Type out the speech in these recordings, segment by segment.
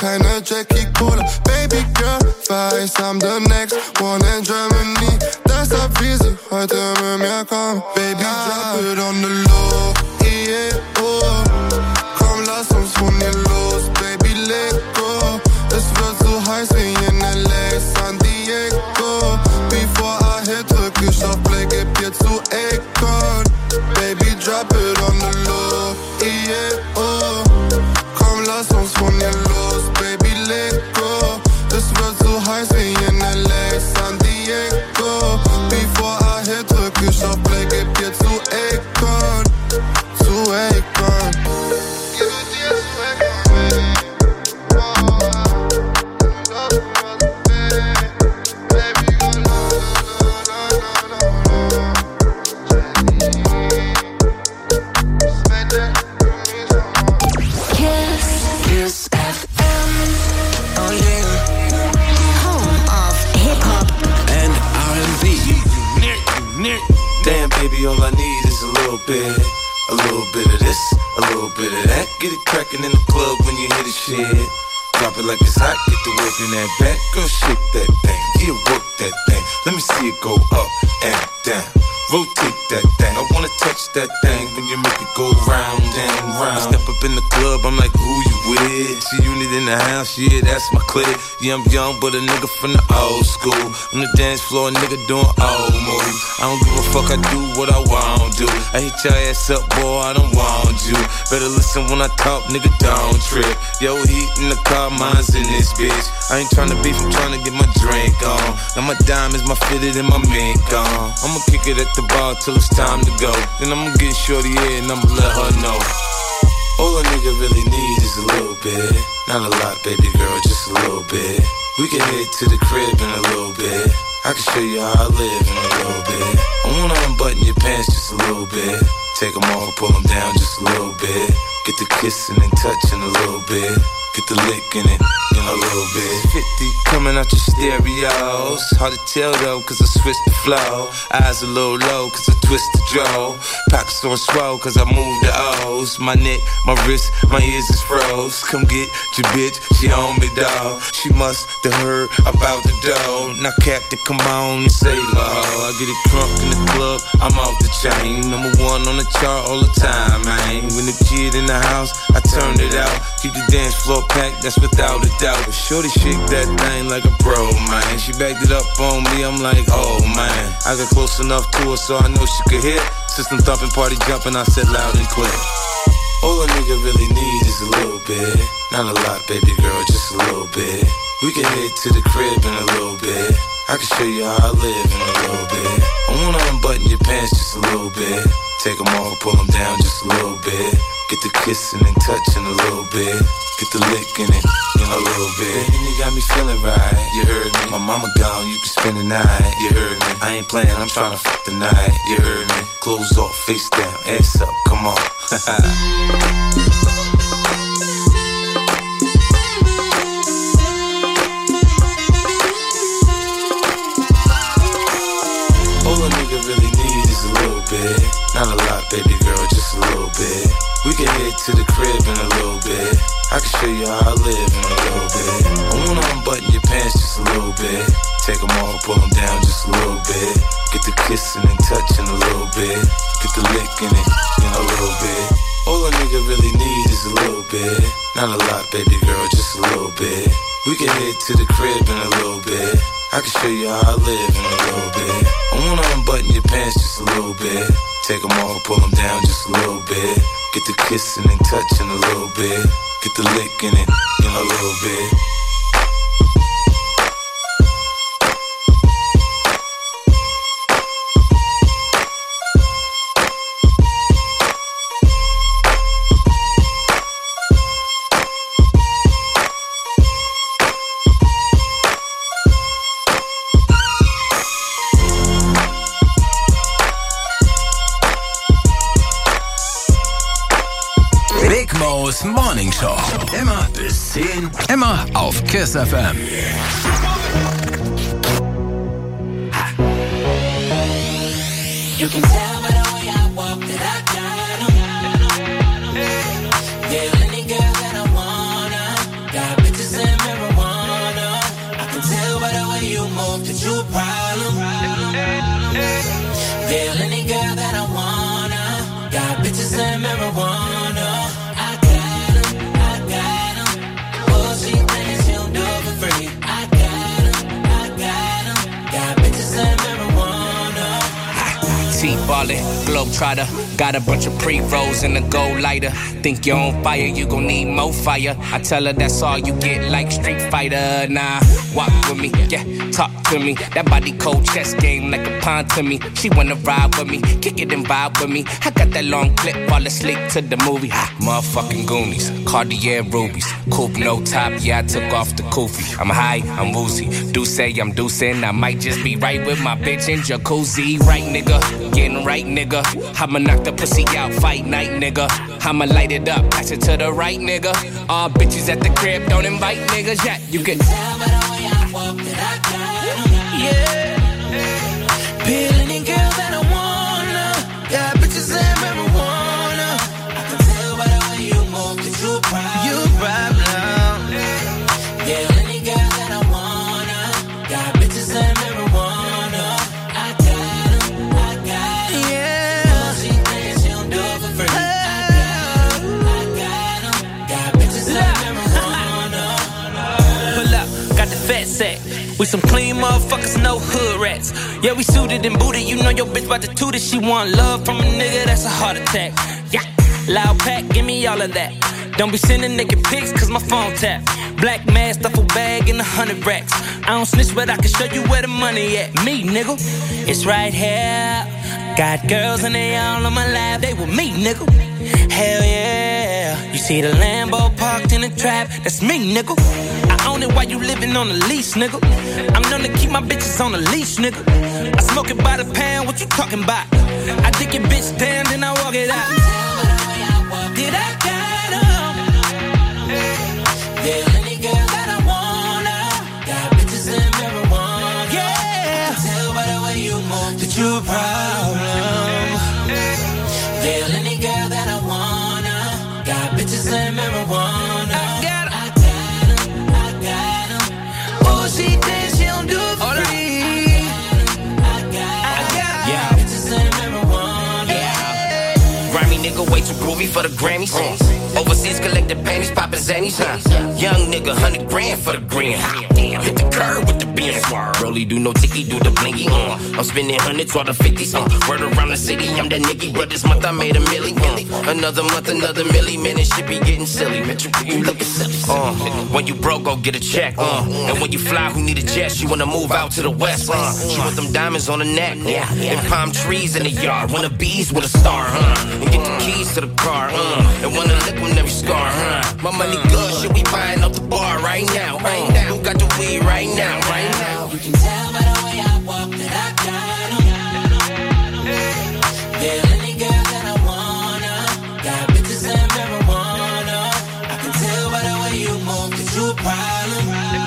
keine Jackie Cola. Baby Girl, weiß, I'm the next one in Germany. Deshalb will sie heute mit mir kommen. Baby, drop it on the low, yeah, oh. Komm, lass uns von hier los, Baby, let go. Es wird so heiß wie in LA, San Diego. Before I hit, drück ich auf Play, geb dir zu Akon. Baby, drop it on the low, yeah, oh. Komm, lass uns von hier los, Baby, let go. Es wird so heiß wie in LA, San Diego. Before I hit, drück ich auf Play, geb dir zu Akon. Zu Akon. Damn, baby, all I need is a little bit of this, a little bit of that. Get it crackin' in the club when you hear the shit. Drop it like it's hot, get the work in that back. Girl, shake that thing, yeah, work that thing. Let me see it go up and down. Rotate that thing, I wanna touch that thing when you make it go round and round. I step up in the club, I'm like, who you with? G-Unit in the house, yeah, that's my clique. Yeah, I'm young, but a nigga from the old school. On the dance floor, a nigga doing old moves. I don't give a fuck, I do what I want to. I hit your ass up, boy, I don't want you. Better listen when I talk, nigga, don't trip. Yo, heat in the car, mine's in this bitch. I ain't tryna beef, I'm tryna get my drink on. Now my diamonds, my fitted, and my mink on. I'ma kick it at the bar till it's time to go. Then I'ma get shorty here and I'ma let her know. All a nigga really needs is a little bit. Not a lot, baby girl, just a little bit. We can head to the crib in a little bit. I can show you how I live in a little bit. I wanna unbutton your pants just a little bit. Take them off, pull them down just a little bit. Get the kissing and touching a little bit. Get the licking it in a little bit. 50 coming out your stereos. Hard to tell though, cause I switched the flow. Eyes a little low, cause I twist the jaw. Pockets on swole, cause I move the O's. My neck, my wrist, my ears is froze. Come get your bitch, she on me, dawg. She must have heard about the dough. Now Captain, come on and save her. I get it crunk in the club, I'm off the chain. Number one on the chart all the time, man. When the kid in the house, I turned it out. Keep the dance floor packed, that's without a doubt. But shorty shake that thing like a pro, man. She backed it up on me, I'm like, oh man. I got close enough to her so I know she could hear. System thumping, party jumping, I said loud and clear. All a nigga really needs is a little bit. Not a lot, baby girl, just a little bit. We can head to the crib in a little bit. I can show you how I live in a little bit. I wanna unbutton your pants just a little bit. Take them off, pull them down just a little bit. Get the kissing and touching a little bit. Get the licking it in a little bit. And you got me feeling right, you heard me. My mama gone, you can spend the night, you heard me. I ain't playing, I'm trying to fuck the night, you heard me. Clothes off, face down, ass up, come on. All a nigga really needs is a little bit. Not a lot, baby girl, just a little bit. We can head to the crib in a little bit. I can show you how I live in a little bit. I wanna unbutton your pants just a little bit. Take them off, pull them down just a little bit. Get the kissing and touching a little bit. Get the licking it in a little bit. All a nigga really needs is a little bit. Not a lot, baby girl, just a little bit. We can head to the crib in a little bit. I can show you how I live in a little bit. I wanna unbutton your pants just a little bit. Take them off, pull them down just a little bit. Get the kissing and touching a little bit. Get the licking it in a little bit. Big Mo's Morning Show. Immer bis 10. Immer auf KISS FM. You can tell by the way I walk that I got 'em. Yeah, any girl that I wanna. Got bitches that you a problem. Feel any girl that I wanna. Got bitches and marijuana. I got 'em. Oh, she thinks she'll do it for free. I got 'em. Got bitches and marijuana. T-ballin', globetrotter. Got a bunch of pre-rolls in the gold lighter. Think you're on fire, you gon' need more fire. I tell her that's all you get, like Street Fighter. Nah, walk with me, yeah, talk to me. That body cold chess game like a pawn to me. She wanna ride with me, kick it and vibe with me. I got that long clip, fall asleep to the movie. Motherfucking Goonies, Cartier rubies. Coupe no top, yeah, I took off the kufi. I'm high, I'm woozy. Do say I'm deucing, I might just be right with my bitch in jacuzzi. Right, nigga, getting right, nigga. I'ma knock the pussy out, fight night, nigga. I'ma light it up, pass it to the right, nigga. All bitches at the crib, don't invite niggas yet. You can tell by the way I walk that I got 'em. Yeah. Peel any girl that I wanna. Got bitches and marijuana. I can tell by the way you move that you a problem. You a problem. Peel any girl that I wanna. Got bitches and marijuana. I got 'em. Yeah. Oh, she thinks she'll do it for free. I got 'em. Got bitches and marijuana. pull up, got the fat sack. We some clean motherfuckers, no hood rats. Yeah, we suited and booted, you know your bitch about to toot it. She want love from a nigga, that's a heart attack. Yeah, loud pack, give me all of that. Don't be sending naked pics, cause my phone tap. Black mask, duffel bag, and 100 racks. I don't snitch, but I can show you where the money at. Me, nigga, it's right here. Got girls and they all on my lap, they with me, nigga. Hell yeah. You see the Lambo parked in the trap, that's me, nigga. I own it while you living on the lease, nigga. I'm known to keep my bitches on the leash, nigga. I smoke it by the pound, what you talking about? I dick your bitch down, then I walk it out. Did I got 'em? Yeah, any girl that I wanna. Got bitches and marijuana. Yeah. I can tell by the way you move that you a problem. Yeah, any girl that I wanna. Got bitches and marijuana. I got 'em. I got 'em. Oh, she thinks she don't do it for free. I got 'em. Yeah. Bitches and marijuana. Grimy nigga way too groovy for the Grammys. Overseas collected panties, poppin' zannies. Young nigga, 100 grand for the green. Hit the curb with the beans. Rolly do no ticky, do the blinky. I'm spending hundreds or the 50s. Word around the city, I'm that nigga. But this month I made a milli. Another month, another milli. Man, this shit be getting silly. Metro, you looking silly. When you broke, go get a check. And when you fly, who need a jet? She wanna move out to the west. She want them diamonds on the neck. And palm trees in the yard. Wanna bees with a star, and get the keys to the car, and wanna lick on every scar, My money good, shit, we buying up the bar right now, Who got the weed right now, You can tell by the way I walk that I got 'em. Yeah, any girl that I wanna. Got bitches and marijuana. I can tell by the way you move that you a problem.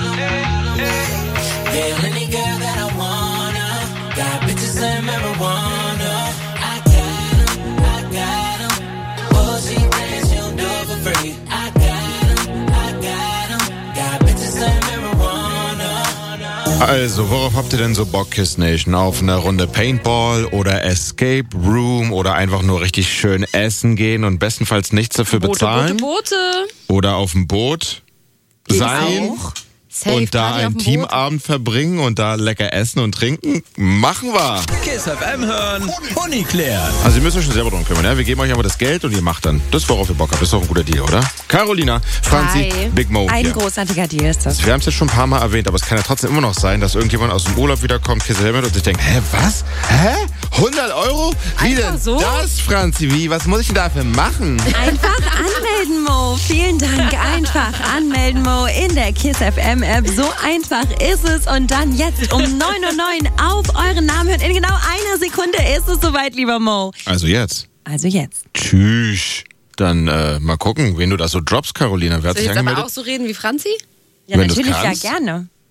Yeah, any girl that I wanna. Got bitches and marijuana. I got 'em. Oh, she thinks she'll do it for free. I got 'em. Got bitches and marijuana. Also, worauf habt ihr denn so Bock, Kiss Nation? Auf eine Runde Paintball oder Escape Room oder einfach nur richtig schön essen gehen und bestenfalls nichts dafür bezahlen? Boote. Oder auf dem Boot sein Safe und da Party auf einen dem Teamabend verbringen und da lecker essen und trinken? Machen wir! Kiss FM hören, Pony klären. Also ihr müsst euch schon selber drum kümmern, ja? Wir geben euch aber das Geld und ihr macht dann das, worauf ihr Bock habt. Das ist doch ein guter Deal, oder? Carolina, Franzi, Hi. Big Mo Ein hier. großartiger Deal ist das. Wir haben es jetzt schon ein paar Mal erwähnt, aber es kann ja trotzdem immer noch sein, dass irgendjemand aus dem Urlaub wiederkommt, Kiss FM und sich denkt, hä, was? Hä? 100 Euro? Wie Einfach denn so? das, Franzi? Wie? Was muss ich denn dafür machen? Einfach anmelden, Mo. Vielen Dank. Einfach anmelden, Mo, in der Kiss FM App. So einfach ist es. Und dann jetzt um 9:09 Uhr auf euren Namen hören. In genau einer Sekunde ist es soweit, lieber Mo. Also jetzt. Also jetzt. Tschüss. Dann mal gucken, wen du da so droppst, Carolina. Wer hat Soll ich sich jetzt aber angemeldet? auch so reden wie Franzi? Ja, Wenn du's natürlich, ja, kannst. gerne.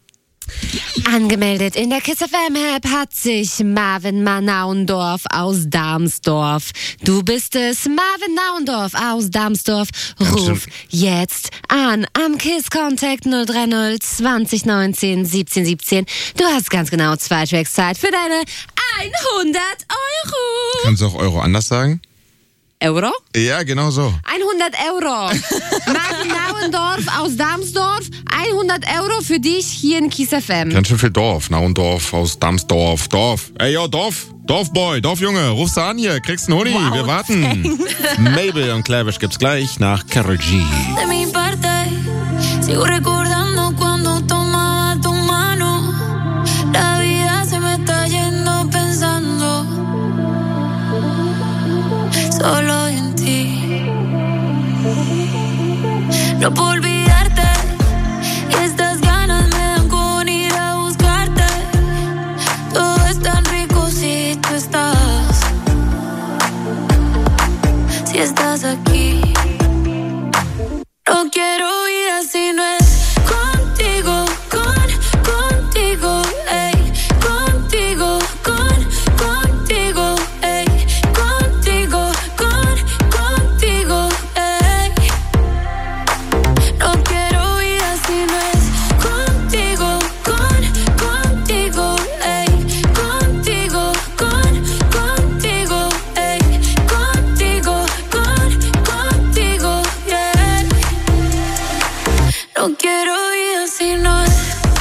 Angemeldet in der Kiss FM App hat sich Marvin Nauendorf aus Darmsdorf. Du bist es, Marvin Nauendorf aus Darmsdorf. Ruf jetzt an am Kiss Contact 030 20 19 17 17. Du hast ganz genau 2 Tracks Zeit für deine 100 Euro. Kannst du auch Euro anders sagen? Euro? Ja, genau so. 100 Euro. Marvin Nauendorf aus Darmsdorf. 100 Euro für dich hier in Kiss FM. Ganz schön viel Dorf. Nauendorf aus Darmsdorf. Dorf. Ey, yo, Dorf. Dorfboy, Dorfjunge. Rufst du an hier. Kriegst einen Hoodie. Wir warten. Mabel und Clavish gibt's gleich nach Karol G. De mi parte, sigo recordando cuando tomaba tu mano. La vida se me está yendo pensando solo en ti. No puedo olvidarte y estas ganas me dan con ir a buscarte. Todo es tan rico si tú estás, si estás aquí. No quiero vida si no es contigo, contigo, ey, contigo, contigo, ey, contigo, contigo, ey. No quiero vida si no es contigo, contigo, ey, contigo, contigo, ey, contigo, contigo, yeah. No quiero vida si no es.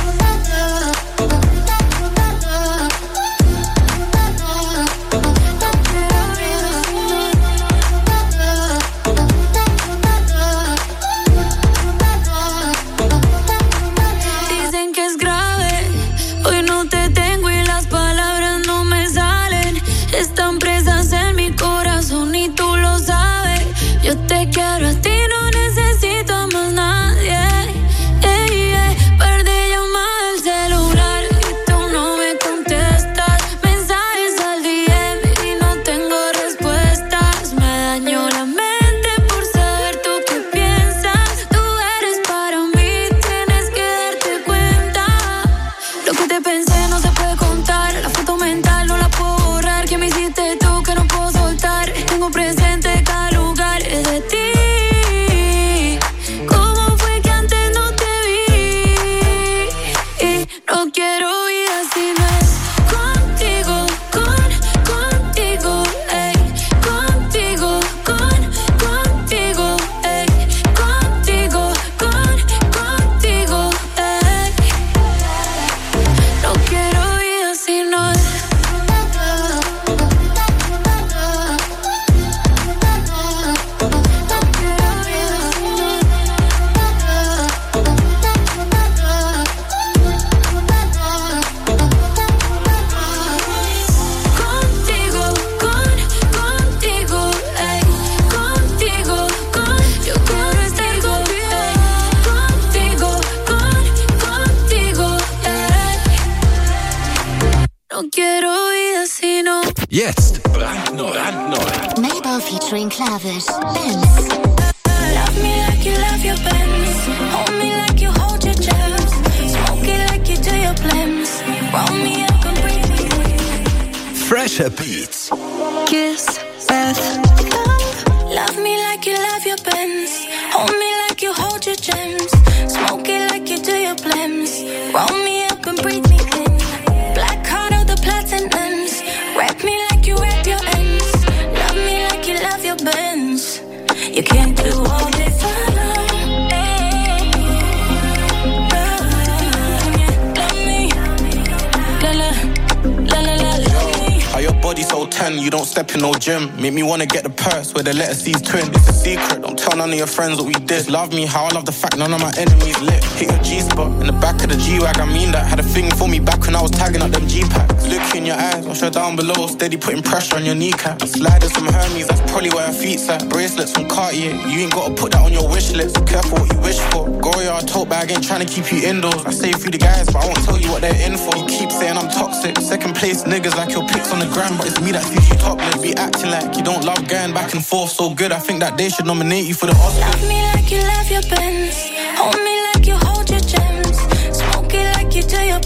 Dicen que es grave, hoy no te tengo y las palabras no me salen. Están presas en mi corazón y tú lo sabes. Yo te quiero a ti, no necesito a más nadie. Perdí llamada al celular y tú no me contestas. Mensajes al DM y no tengo respuestas. Me dañó la mente por saber tú qué piensas. Tú eres para mí, tienes que darte cuenta. Lo que te pensé no se puede contar. La foto mental no la puedo borrar. ¿Qué me hiciste tú que no puedo soltar? Tengo presente cada lugar de ti. ¿Cómo fue que antes no te vi? Y no quiero vida si no es contigo, contigo, ey, contigo, contigo, ey, contigo, contigo, ey. No quiero vida si no es. Contigo, contigo, ey, contigo, yo quiero estar contigo, contigo, ey. No quiero vida si no. Jetzt brandneu. Mabel featuring Clavish. Benz. Love me like you love your Benz. Hold me like you hold your gems. Smoke it like you do your blends. Roll me up and breathe me. Fresher Beats. Kiss FM. Love me like you love your Benz. Hold me like you hold your gems. Smoke it like you do your blends. Roll me up and breathe me in. Black heart of the platinums. Wrap me like you wrap your ends. Love me like you love your Benz. You can't do all this alone. Love me. La la. La la la la me. How your body so tan, you don't step in no gym. Make me wanna get the purse where the letter C's twin. It's a secret, don't tell none of your friends what we did. Love me how I love the fact none of my enemies lit. Hit your G-spot in the back of the G-Wag, I mean that. Had a thing for me back when I was tagging up them G-packs. Look in your eyes, I'll show down below. Steady putting pressure on your kneecap. Sliders from Hermes, that's probably where her feet's at. Bracelets from Cartier, you ain't gotta put that on your wish list. Careful what you wish for. Goya, tote bag, ain't trying to keep you indoors. I say a few the guys, but I won't tell you what they're in for. You keep saying I'm toxic. Second place niggas like your pics on the gram, but it's me that sees you topless. Be acting like you don't love going back and forth so good. I think that they should nominate you for the Oscars. Love me like you love your Benz. Hold me like you hold your gems. Smoke it like you do your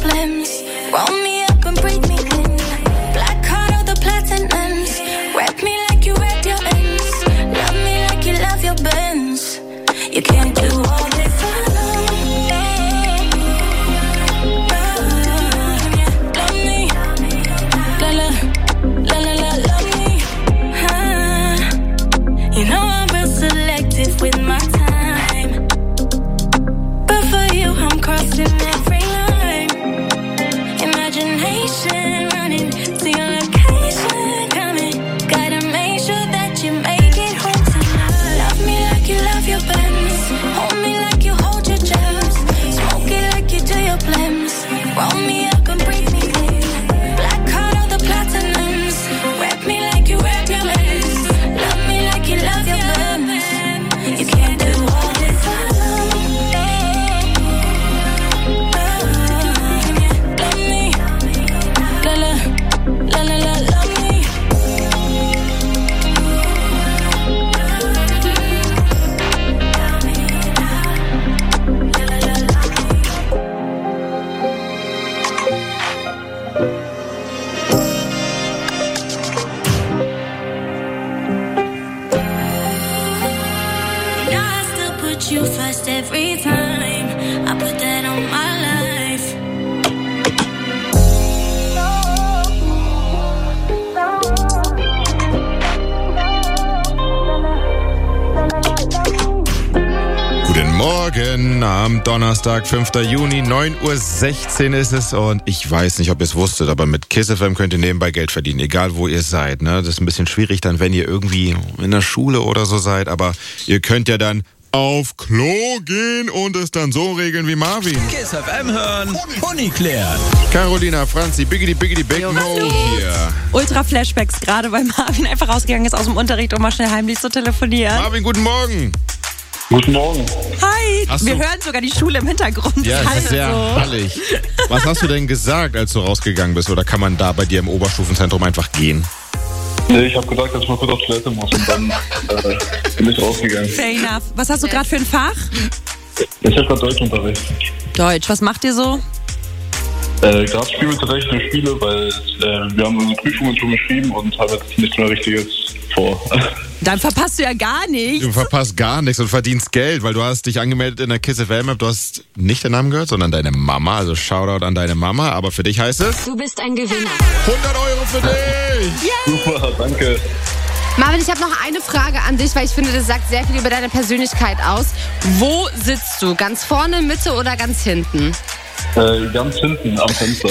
Morgen am Donnerstag, 5. Juni, 9:16 Uhr ist es und ich weiß nicht, ob ihr es wusstet, aber mit Kiss FM könnt ihr nebenbei Geld verdienen, egal wo ihr seid. Ne? Das ist ein bisschen schwierig dann, wenn ihr irgendwie in der Schule oder so seid, aber ihr könnt ja dann auf Klo gehen und es dann so regeln wie Marvin. Kiss FM hören, Honig klären. Carolina, Franzi, Biggity Big Mo hier. Ultra-Flashbacks, gerade weil Marvin einfach rausgegangen ist aus dem Unterricht, um mal schnell heimlich zu telefonieren. Marvin, guten Morgen. Guten Morgen. Hi, wir hören sogar die Schule im Hintergrund. Ja, es ist sehr hallig. Was hast du denn gesagt, als du rausgegangen bist? Oder kann man da bei dir im Oberstufenzentrum einfach gehen? Nee, ich habe gesagt, dass ich mal kurz auf Toilette muss und dann bin ich rausgegangen. Fair enough. Was hast du gerade für ein Fach? Ich habe gerade Deutschunterricht. Deutsch, was macht ihr so? Gerade Spielunterricht und Spiele, weil wir haben unsere Prüfungen schon geschrieben und haben jetzt nichts mehr Richtiges vor. Dann verpasst du ja gar nichts. Du verpasst gar nichts und verdienst Geld, weil du hast dich angemeldet in der Kiss FM App. Du hast nicht den Namen gehört, sondern deine Mama. Also Shoutout an deine Mama. Aber für dich heißt es... Du bist ein Gewinner. 100 € für dich! Super, danke. Marvin, ich habe noch eine Frage an dich, weil ich finde, das sagt sehr viel über deine Persönlichkeit aus. Wo sitzt du? Ganz vorne, Mitte oder ganz hinten? Ganz hinten am Fenster.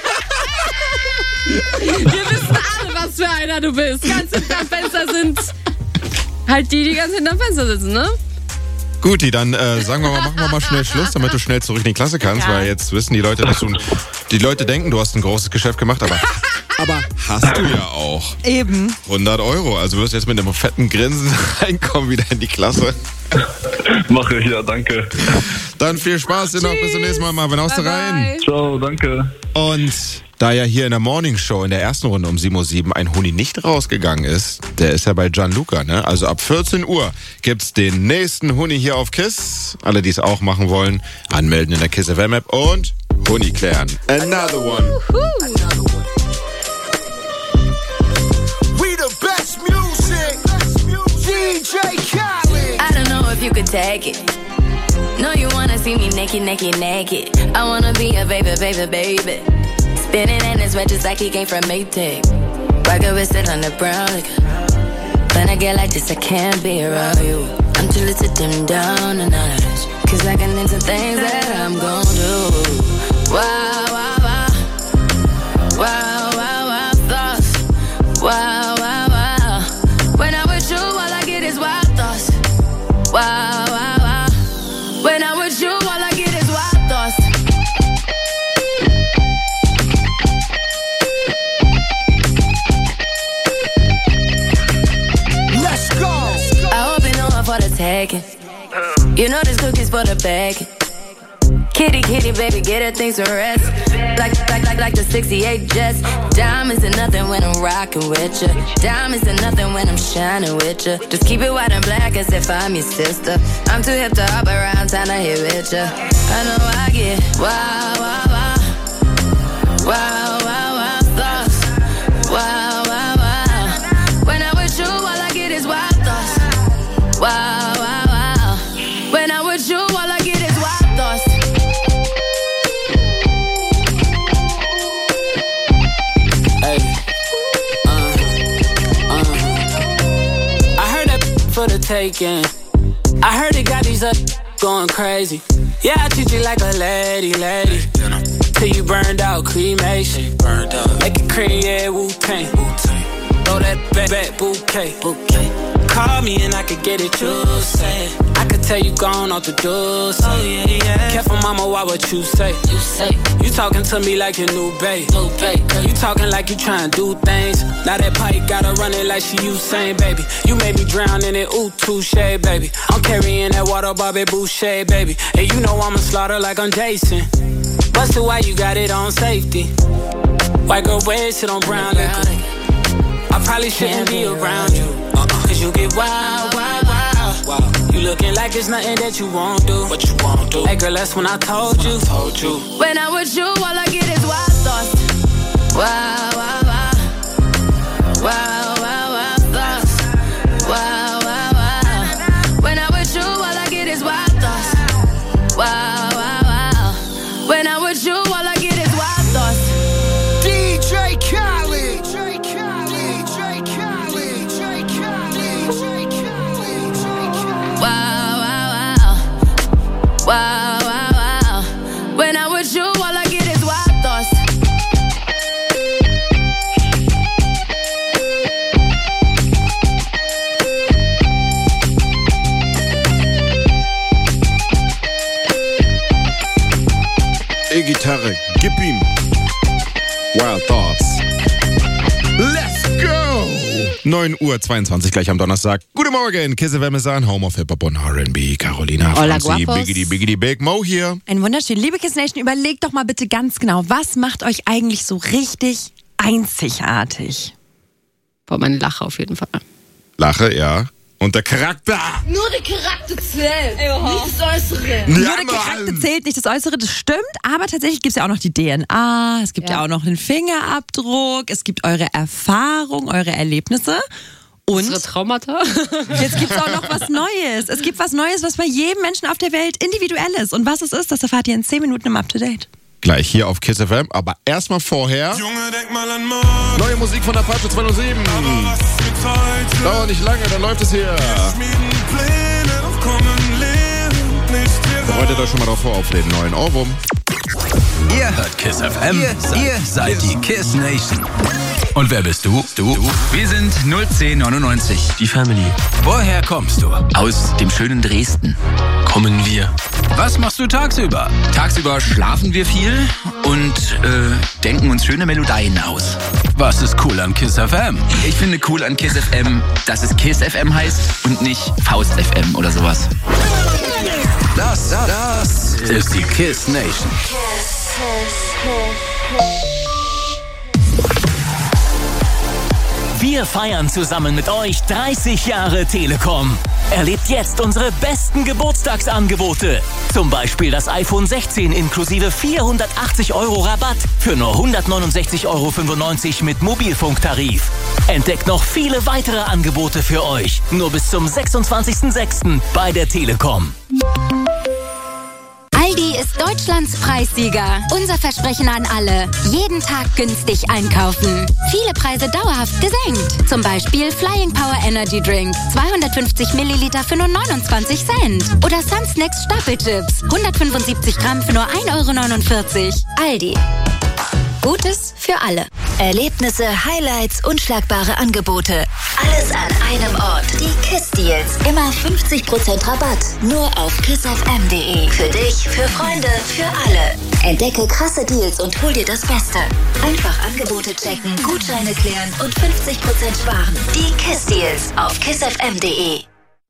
Wir wissen alle, was für einer du bist. Ganz hinten am Fenster sind halt die ganz hinten am Fenster sitzen, ne? Guti, dann sagen wir mal, machen wir mal schnell Schluss, damit du schnell zurück in die Klasse kannst, weil jetzt wissen die Leute, dass die Leute denken, du hast ein großes Geschäft gemacht, aber hast du ja auch. Eben. 100 €, also wirst du jetzt mit einem fetten Grinsen reinkommen wieder in die Klasse. Mache ich, ja, danke. Dann viel Spaß dir noch, bis zum nächsten Mal, Marvin, haust du rein. Ciao, danke. Und da ja hier in der Morning Show in der ersten Runde um 7:07 Uhr ein Huni nicht rausgegangen ist, der ist ja bei Gianluca, ne? Also ab 14 Uhr gibt's den nächsten Huni hier auf Kiss. Alle, die es auch machen wollen, anmelden in der Kiss FM App und Huni klären. Another one. We the best music. DJ Khaled. I don't know if you could take it. No, you wanna see me naked. I wanna be a baby. Spinning in his red just like he came from Maytag. Rocket with it on the brown liquor. When I get like this, I can't be around you. I'm too little to dim down the notch. Cause I can into things that I'm gon' do. Wow, wow, wow. Wow, wow, wow, thoughts. Wow, wow, wow. When I'm with you, all I get is wild thoughts. Wow, wow, wow. When I'm with you, all I get is wild thoughts. Let's go. I hope you know I'm for the taking. You know this cookie's for the bag. Kitty, baby, get her things to rest. Like the 68 Jets. Diamonds are nothing when I'm rocking with ya. Diamonds are nothing when I'm shining with ya. Just keep it white and black as if I'm your sister. I'm too hip to hop around, time to hit with ya. I know I get wow, wow, wow. Wow, wow, wow, thoughts. Wow, wow, wow. When I'm with you, all I get is wild thoughts. Wow, wow, wow. When I'm with you, all I get is wild thoughts. I heard that for the taking. I heard it got these up going crazy. Yeah, I treat you like a lady. Till you burned out, cremation. Make it cream, yeah, Wu-Tang. Throw that back bouquet. Call me and I could get it, you say. I could tell you gone off the door. Oh yeah. Careful, mama, why what you say? You talking to me like your new babe. You talking like you trying to do things. Now that pipe gotta run it like she Usain, baby. You made me drown in it, ooh, touche, baby. I'm carrying that water, Bobby Boucher, baby. And you know I'ma slaughter like I'm Jason. Busted, why you got it on safety? White girl wear shit on brown liquor. I probably shouldn't be around you. Cause you get wild. You looking like it's nothing that you won't do. What you won't do? Hey girl, that's when I told you. When I'm with you, all I get is wild thoughts. Wow, wow, wow. Wow, wow, wow, thoughts. Wow, wow, wow. When I'm with you, all I get is wild thoughts. Wow, wow, wow. When I'm with you, all I get is wild thoughts. DJ Khaled. Wow, wow, wow. E-Gitarre, gib ihm. Wild Thoughts. Let's go! 9:22 Uhr gleich am Donnerstag. Guten Morgen, Kiss FM ist an. Home of Hip-Hop und R&B. Carolina, Hola, Franzi, guapos. Biggity Big Mo hier. Ein wunderschön. Liebe Kiss Nation, überlegt doch mal bitte ganz genau, was macht euch eigentlich so richtig einzigartig? Boah, meine Lache auf jeden Fall. Lache, ja. Und der Charakter. Nur der Charakter zählt, nicht das Äußere. Nur der Charakter zählt, nicht das Äußere, das stimmt. Aber tatsächlich gibt es ja auch noch die DNA, es gibt ja auch noch den Fingerabdruck, es gibt eure Erfahrung, eure Erlebnisse. Und unsere Traumata. Jetzt gibt es auch noch was Neues. Es gibt was Neues, was bei jedem Menschen auf der Welt individuell ist. Und was es ist, das erfahrt ihr in 10 Minuten im Up-to-Date. Gleich hier auf Kiss FM, aber erstmal vorher. Junge, denk mal an morgen. Neue Musik von Apache 207. Aber was mit heute? Dauert nicht lange, dann läuft es hier. Wir schmieden Pläne, doch kommen Leben nicht hier raus. Bereitet euch schon mal drauf vor auf den neuen Ohrwurm. Ihr hört Kiss FM. Ihr seid die Kiss Nation. Und wer bist du? Wir sind 01099, die Family. Woher kommst du? Aus dem schönen Dresden kommen wir. Was machst du tagsüber? Tagsüber schlafen wir viel und denken uns schöne Melodien aus. Was ist cool an Kiss FM? Ich finde cool an Kiss FM, dass es Kiss FM heißt und nicht Faust FM oder sowas. Das ist die Kiss Nation. Wir feiern zusammen mit euch 30 Jahre Telekom. Erlebt jetzt unsere besten Geburtstagsangebote. Zum Beispiel das iPhone 16 inklusive 480 € Rabatt für nur 169,95 € mit Mobilfunktarif. Entdeckt noch viele weitere Angebote für euch. Nur bis zum 26.06. bei der Telekom. Aldi ist Deutschlands Preissieger. Unser Versprechen an alle. Jeden Tag günstig einkaufen. Viele Preise dauerhaft gesenkt. Zum Beispiel Flying Power Energy Drink. 250 Milliliter für nur 29 Cent. Oder Sunsnacks Stapelchips. 175 Gramm für nur 1,49 €. Aldi. Gutes für alle. Erlebnisse, Highlights, unschlagbare Angebote. Alles an einem Ort. Die Kiss Deals. Immer 50% Rabatt. Nur auf kissfm.de. Für dich, für Freunde, für alle. Entdecke krasse Deals und hol dir das Beste. Einfach Angebote checken, Gutscheine klären und 50% sparen. Die Kiss Deals auf kissfm.de.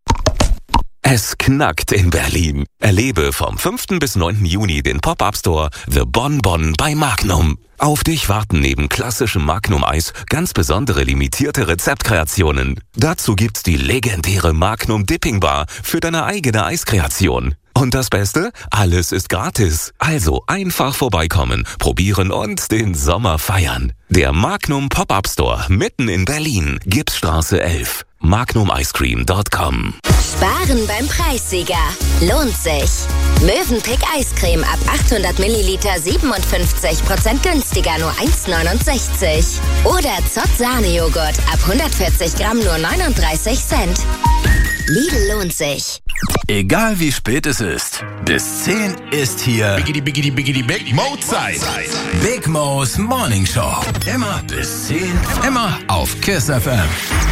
Es knackt in Berlin. Erlebe vom 5. bis 9. Juni den Pop-Up-Store The Bonbon bei Magnum. Auf dich warten neben klassischem Magnum-Eis ganz besondere limitierte Rezeptkreationen. Dazu gibt's die legendäre Magnum Dipping Bar für deine eigene Eiskreation. Und das Beste? Alles ist gratis. Also einfach vorbeikommen, probieren und den Sommer feiern. Der Magnum Pop-Up Store mitten in Berlin, Gipsstraße 11. MagnumIceCream.com. Sparen beim Preissieger. Lohnt sich. Mövenpick Eiscreme ab 800 Milliliter 57% günstiger, nur 1,69 €. Oder Zott Sahnejoghurt ab 140 Gramm nur 39 Cent. Lidl lohnt sich. Egal wie spät es ist, bis 10 ist hier Biggity Big Mo Zeit. Big Mo's Morning Show. Immer bis 10, immer auf Kiss FM.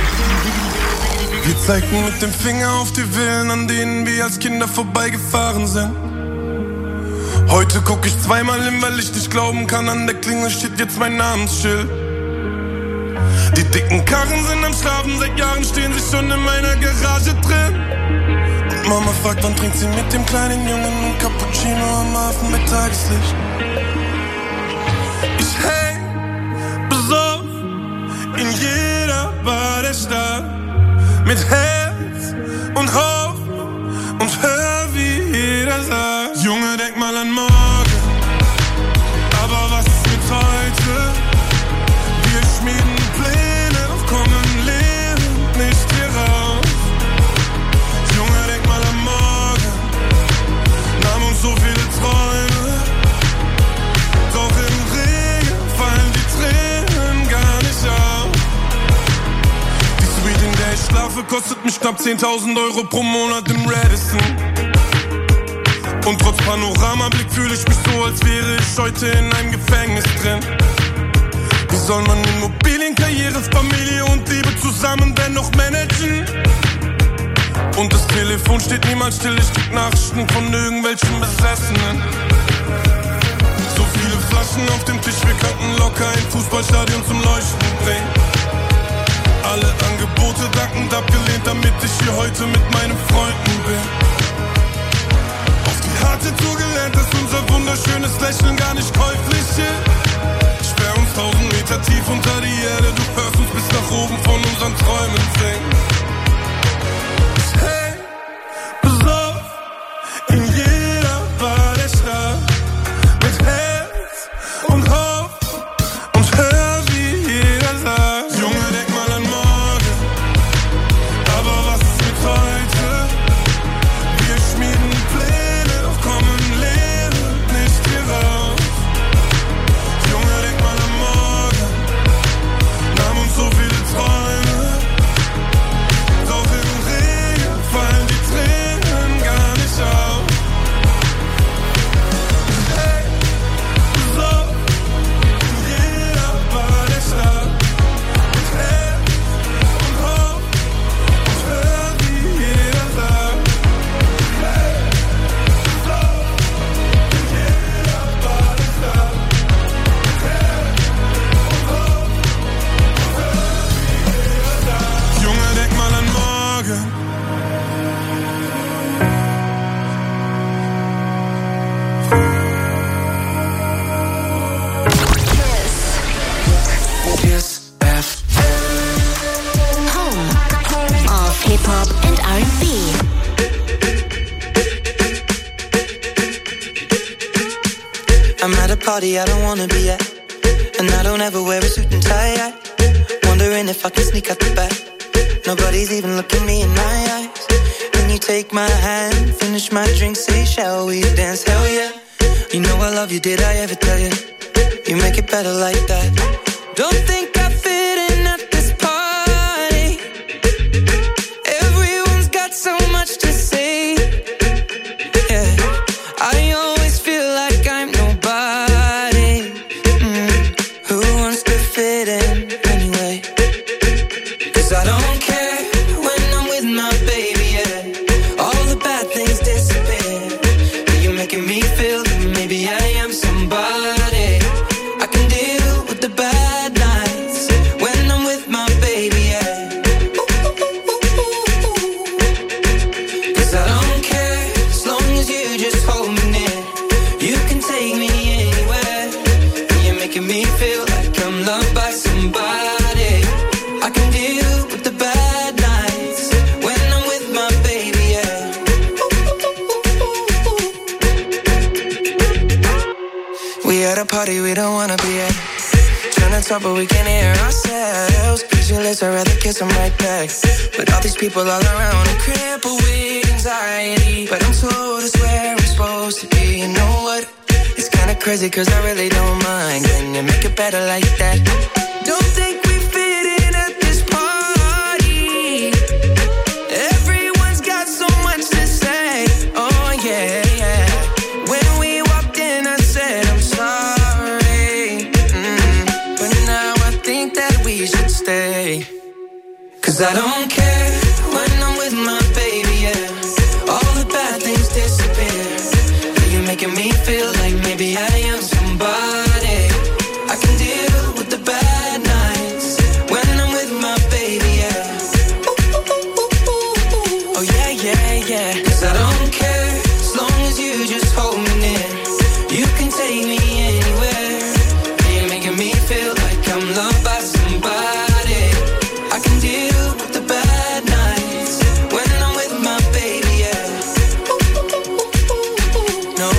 Wir zeigten mit dem Finger auf die Villen, an denen wir als Kinder vorbeigefahren sind. Heute guck ich zweimal hin, weil ich nicht glauben kann, an der Klingel steht jetzt mein Namensschild. Die dicken Karren sind am Schlafen, seit Jahren stehen sie schon in meiner Garage drin. Und Mama fragt, wann trinkt sie mit dem kleinen Jungen ein Cappuccino am Hafen bei Tageslicht. Ich häng besoffen in jeder Bar der Stadt. Mit Herz und Hoffnung und hör, wie jeder sagt: Junge, denk mal an morgen, aber was mit heute? Wir schmieden Pläne, doch kommen lebend nicht hier raus. Junge, denk mal an morgen, nahm uns so viele Träume, doch im Regen fallen die Tränen gar nicht auf. In der ich schlafe, kostet mich knapp 10.000 € pro Monat im Radisson. Und trotz Panoramablick fühle ich mich so, als wäre ich heute in einem Gefängnis drin. Wie soll man Immobilien, Karriere, Familie und Liebe zusammen dennoch managen? Und das Telefon steht niemals still, ich krieg Nachrichten von irgendwelchen Besessenen. Flaschen auf dem Tisch, wir könnten locker ein Fußballstadion zum Leuchten bringen. Alle Angebote dankend abgelehnt, damit ich hier heute mit meinen Freunden bin. Auf die harte Tour gelernt, dass unser wunderschönes Lächeln gar nicht käuflich ist. Sperr uns 1000 Meter tief unter die Erde, du hörst uns bis nach oben von unseren Träumen singen. Hey, pass auf, in jeder Bar der Stadt, mit Herz und Hoff und hör, wie jeder sagt. Junge, denk mal an morgen, aber was ist mit heute? Wir schmieden Pläne, doch kommen leere nicht hier raus. Junge, denk mal an morgen, nahm uns so viele Träume, doch im Regen fallen die Tränen gar nicht auf. Hey, so, in jeder Bar der Stadt, mit Herz und Hoff und hör, wie jeder sagt. Hey, so, in jeder Bar der Stadt, mit Herz und Hoff und hör, wie jeder sagt. Junge, denk mal an morgen. Kiss FM. Home of Hip-Hop and R&B. I'm at a party I don't wanna be at, and I don't ever wear a suit and tie. Wondering if I can sneak out the back. Nobody's even looking me in my eyes. When you take my hand, finish my drink, say, shall we dance? Hell yeah. You know I love you, did I ever tell you? You make it better like that. Don't think I fit in at this party. Everyone's got so much to say. Yeah, I always feel like I'm nobody. Who wants to fit in anyway? 'Cause I don't care when I'm with my baby, yeah. All the bad things disappear. You're making me feel that maybe I am somebody. I can deal with the bad nights when I'm with my baby, yeah. 'Cause I don't care as long as you just hold me near. You can take me anywhere. You're making me feel like I'm loved by somebody. I can deal with the bad nights when I'm with my baby, yeah. We at a party we don't wanna be at. Trying to talk but we can't hear ourselves. Pictureless, I'd rather kiss them right back. But all these people all around are crippled with anxiety. But I'm told it's where I'm supposed to be. You know what? It's kinda crazy 'cause I really don't mind. Can you make it better like that? Don't think we fit in at this party. Everyone's got so much to say. Oh yeah, yeah. When we walked in I said I'm sorry. But now I think that we should stay. 'Cause I don't care when I'm with my baby, yeah. All the bad things disappear. You're making me feel like maybe I am somebody. I can deal with the bad nights when I'm with my baby, yeah. Oh yeah, yeah, yeah. 'Cause I don't care as long as you just hold me near. You can take me anywhere. You're making me feel like I'm loved by somebody. I can deal with the bad nights when I'm with my baby, yeah. No,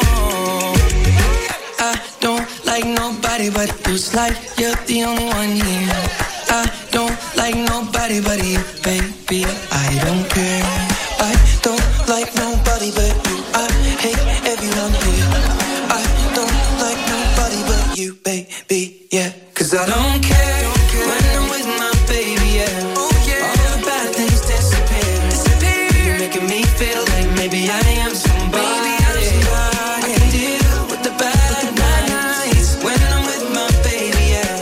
I don't like nobody but you. It's like you're the only one here. I don't like nobody but you, baby. I don't care. I don't like nobody but you. I hate everyone here. I don't like nobody but you, baby, yeah. 'Cause I don't care when I'm with my baby, yeah. All the bad things disappear. You're making me feel like maybe I am somebody. I can deal with the bad nights when I'm with my baby, yeah.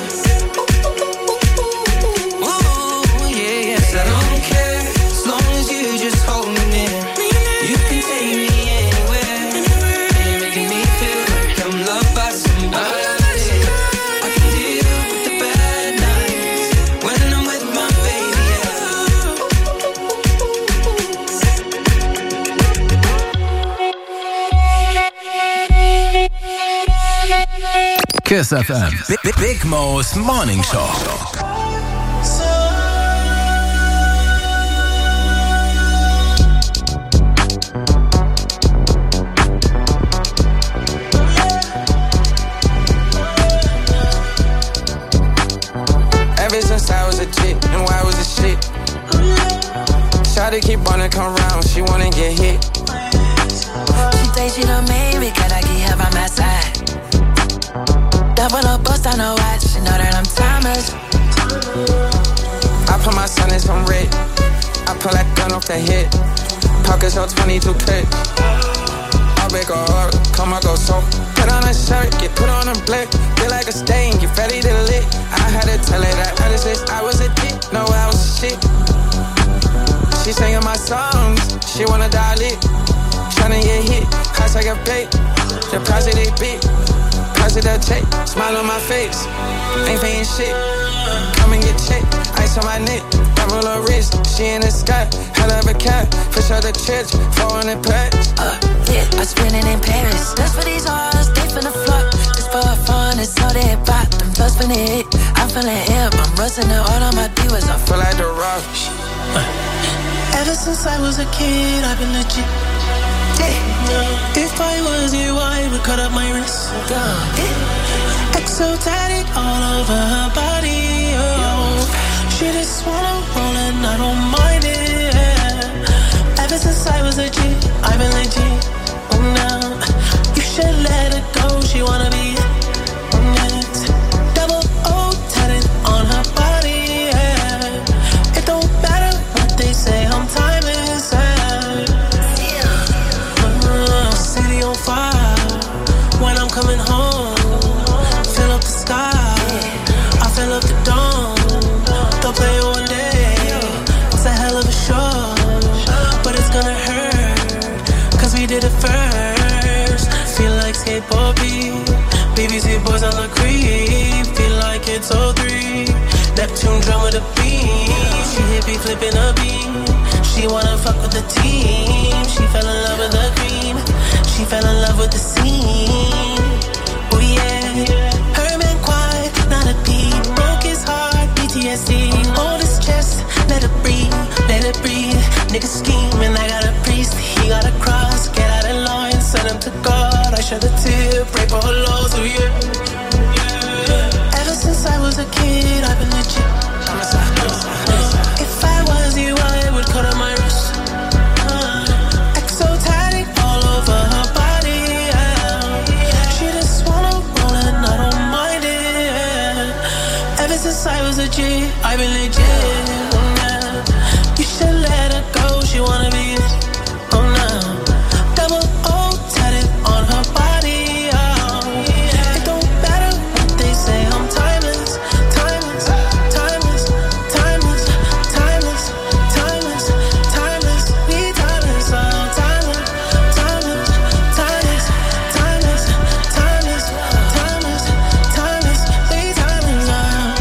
Ooh, yeah, yeah. 'Cause I don't care as long as you just hold me near. You can take me anywhere. You're making me feel like I'm loved by somebody. Kiss FM. Big Mo's Morning Show. Ever since I was a chick, and why was a shit? Shawty keep wanna come round, she wanna get hit. She think she done made me, cause I keep her by my side. Double up, bust on her watch, she know that I'm timeless. I put my son in some red. I pull that gun off the hip. Pockets on 22 clip. I'll make a heart, come I go so. Put on a shirt, get put on a blick. Feel like a stain, get ready to lit. I had to tell her that other since I was a dick. No, I was a shit. She singing my songs, she wanna die lit. Tryna get hit, I take a bait. Deposit they big, deposit that check. Smile on my face, ain't paying shit. Come and get checked, ice on my neck. Double her wrist, she in the sky. Hell of a cat, fish out the church. 400 packs. Yeah, I spend it in Paris. That's for these hoes, they finna flock. Just for fun, it's all they pop. Them first finna hit, I'm feeling hip. I'm rusting it all on my divas. I feel like the rock. Ever since I was a kid, I've been legit. If I was you, I would cut up my wrist. Exotic all over her body. Oh. She just wanna roll and I don't mind it. Ever since I was a G, I've been legit. Oh, now you should let her go. She wanna be next. Double O tatted on her body. Yeah. It don't matter what they say, I'm timeless. City on fire when I'm coming home. Fill up the sky, I fill up the dome. Don't play it one day, it's a hell of a show. But it's gonna hurt, cause we did it first. Feel like skateboard beat, BBC boys on the creep. Feel like it's 03, Neptune drum with a beat. She hit me flipping a beat. She wanna fuck with the team. She fell in love with the cream. She fell in love with the scene. Oh yeah, her man quiet, not a peep. Broke his heart, PTSD. Hold his chest, let it breathe, let it breathe. Nigga scheming, I got a priest. He got a cross, get out of line, send him to God. I shed a tear, pray for her lows, oh yeah. Ever since I was a kid, I've been legit. If I was you, I would cut on my wrist. Exotic all over her body. She just wanna roll and I don't mind it. Ever since I was a G, I've been legit. You should let her go, she wanna be oh no. Double O tatted on her body. It don't matter what they say, I'm timeless. Timeless, timeless, timeless, timeless, timeless, timeless. We timeless, timeless, timeless, timeless, timeless, timeless, timeless, timeless. We timeless.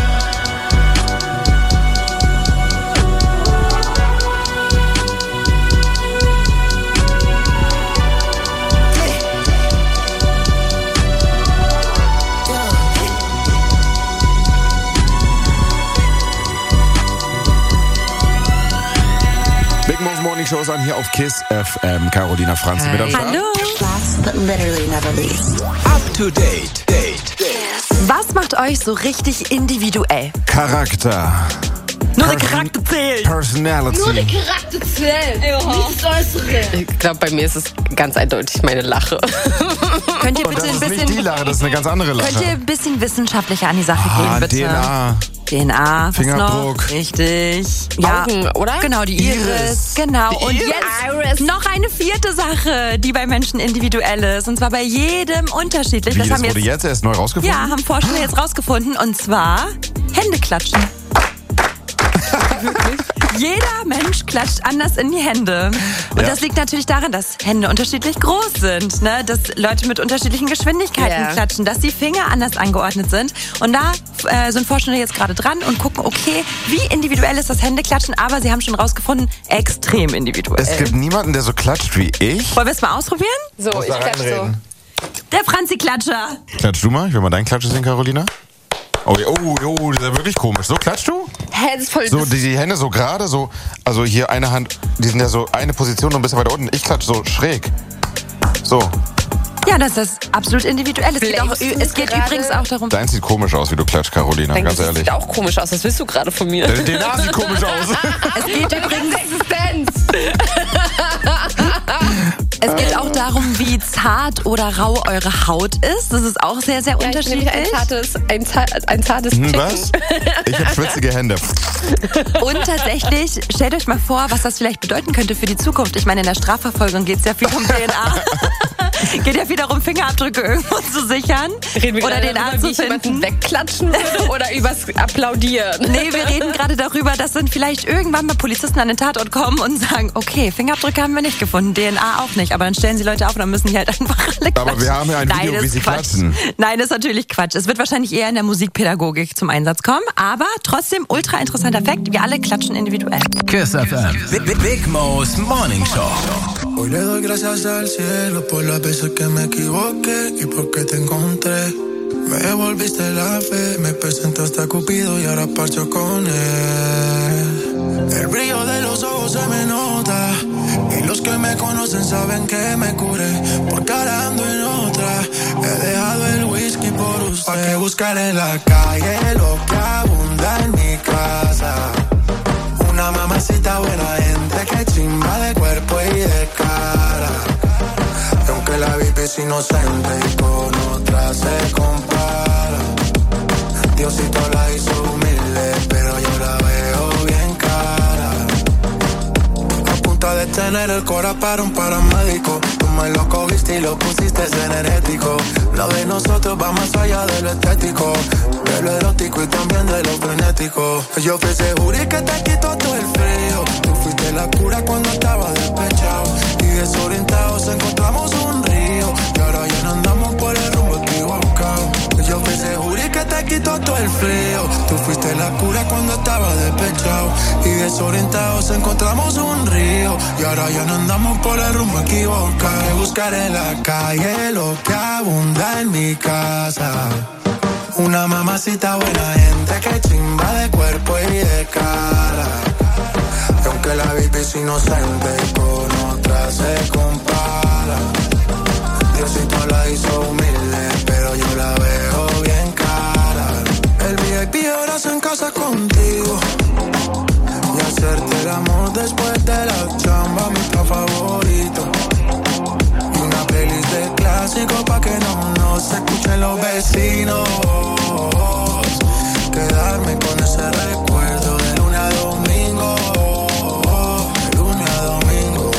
Big Mo's Morning Show ist an hier auf Kiss FM. Carolina Franz mit am Start. Hallo. But literally never leaves. Up to date. Was macht euch so richtig individuell? Charakter. Nur der Charakter zählt. Personality. Nur der Charakter zählt. Nichts Äußeres. Ich glaube, bei mir ist es ganz eindeutig meine Lache. Könnt ihr Und bitte das ein ist nicht die bisschen, Lache, das ist eine ganz andere Lache. könnt ihr ein bisschen wissenschaftlicher an die Sache gehen, bitte? DNA, was Fingerabdruck. noch? Richtig. Ja, Augen, oder? Genau, die Iris. Genau. Die Und Iris. jetzt noch eine vierte Sache, die bei Menschen individuell ist. Und zwar bei jedem unterschiedlich. Wie, Das das haben wurde jetzt erst neu rausgefunden? Ja, haben Forscher jetzt rausgefunden. Und zwar Hände klatschen. Wirklich? Jeder Mensch klatscht anders in die Hände. Und das liegt natürlich daran, dass Hände unterschiedlich groß sind, ne? Dass Leute mit unterschiedlichen Geschwindigkeiten klatschen, dass die Finger anders angeordnet sind. Und da sind Forscher jetzt gerade dran und gucken, okay, wie individuell ist das Händeklatschen? Aber sie haben schon rausgefunden, extrem individuell. Es gibt niemanden, der so klatscht wie ich. Wollen wir es mal ausprobieren? So, ich klatsche so. Der Franzi-Klatscher. Klatsch du mal? Ich will mal deinen Klatscher sehen, Carolina. Oh, das ist ja wirklich komisch. So klatschst du? Hä, das ist voll... So, die Hände so gerade, so, also hier eine Hand, die sind ja so eine Position und ein bisschen weiter unten. Ich klatsche so schräg. So. Ja, das ist absolut individuell. Es geht übrigens auch darum... Dein sieht komisch aus, wie du klatschst, Carolina, Dein ganz Gesicht ehrlich. sieht auch komisch aus. Was willst du gerade von mir? Der DNA sieht komisch aus. Es geht übrigens... Existenz. Es geht auch darum, wie zart oder rau eure Haut ist. Das ist auch sehr, sehr unterschiedlich. Ein zartes Ticken. Was? Ich habe schwitzige Hände. Und tatsächlich, stellt euch mal vor, was das vielleicht bedeuten könnte für die Zukunft. Ich meine, in der Strafverfolgung geht es ja viel um DNA. Geht ja viel darum, Fingerabdrücke irgendwo zu sichern. Reden wir oder gerade den darüber, Arzt wie zu ich finden. jemanden wegklatschen würde oder übers Applaudieren? Nee, wir reden gerade darüber, dass dann vielleicht irgendwann mal Polizisten an den Tatort kommen und sagen, okay, Fingerabdrücke haben wir nicht gefunden, DNA auch nicht. Aber dann stellen sie Leute auf und dann müssen die halt einfach alle klatschen. Aber wir haben ja ein Video, Nein, wie sie Quatsch. klatschen. Nein, das ist natürlich Quatsch. Es wird wahrscheinlich eher in der Musikpädagogik zum Einsatz kommen. Aber trotzdem ultra interessanter Fakt, wir alle klatschen individuell. Kiss FM. Big Mo's Morning Show. Hoy le doy gracias al cielo por las veces que me equivoqué y porque te encontré. Me devolviste la fe, me presentaste a Cupido y ahora parcho con él. El brillo de los ojos se me nota y los que me conocen saben que me curé. Porque ahora ando en otra, he dejado el whisky por usted. Pa' que buscar en la calle lo que abunda en mi casa. Una mamacita buena gente que chimba de cuerpo y de cara. Y aunque la vive es inocente y con otra se compara. Diosito la hizo humilde, pero yo la veo bien cara. A punta de tener el cora para un paramédico. Tú me lo cogiste y lo pusiste energético. Lo de nosotros va más allá de lo estético, de lo erótico y también de lo frenético. Yo fui seguro y que te quitó todo el frío. Tú fuiste la cura cuando estaba despechado y desorientados encontramos un río. Y ahora ya no andamos por el rumbo equivocado. Yo fui seguro y que te quitó todo el frío. Tú fuiste la cura cuando estaba despechado y desorientados encontramos un río. Y ahora ya no andamos por el rumbo equivocado. Que buscar en la calle lo que abunda en mi casa. Una mamacita buena gente que chimba de cuerpo y de cara. Y aunque la baby es inocente y con otra se compara. Diosito la hizo humilde, pero yo la veo bien cara. El VIP ahora se en casa contigo y hacerte el amor después de la chamba, mi plan favorito. Y una playlist de clásicos pa' que no se escuchen los vecinos. Quedarme con ese recuerdo de lunes a domingo. De lunes a domingo.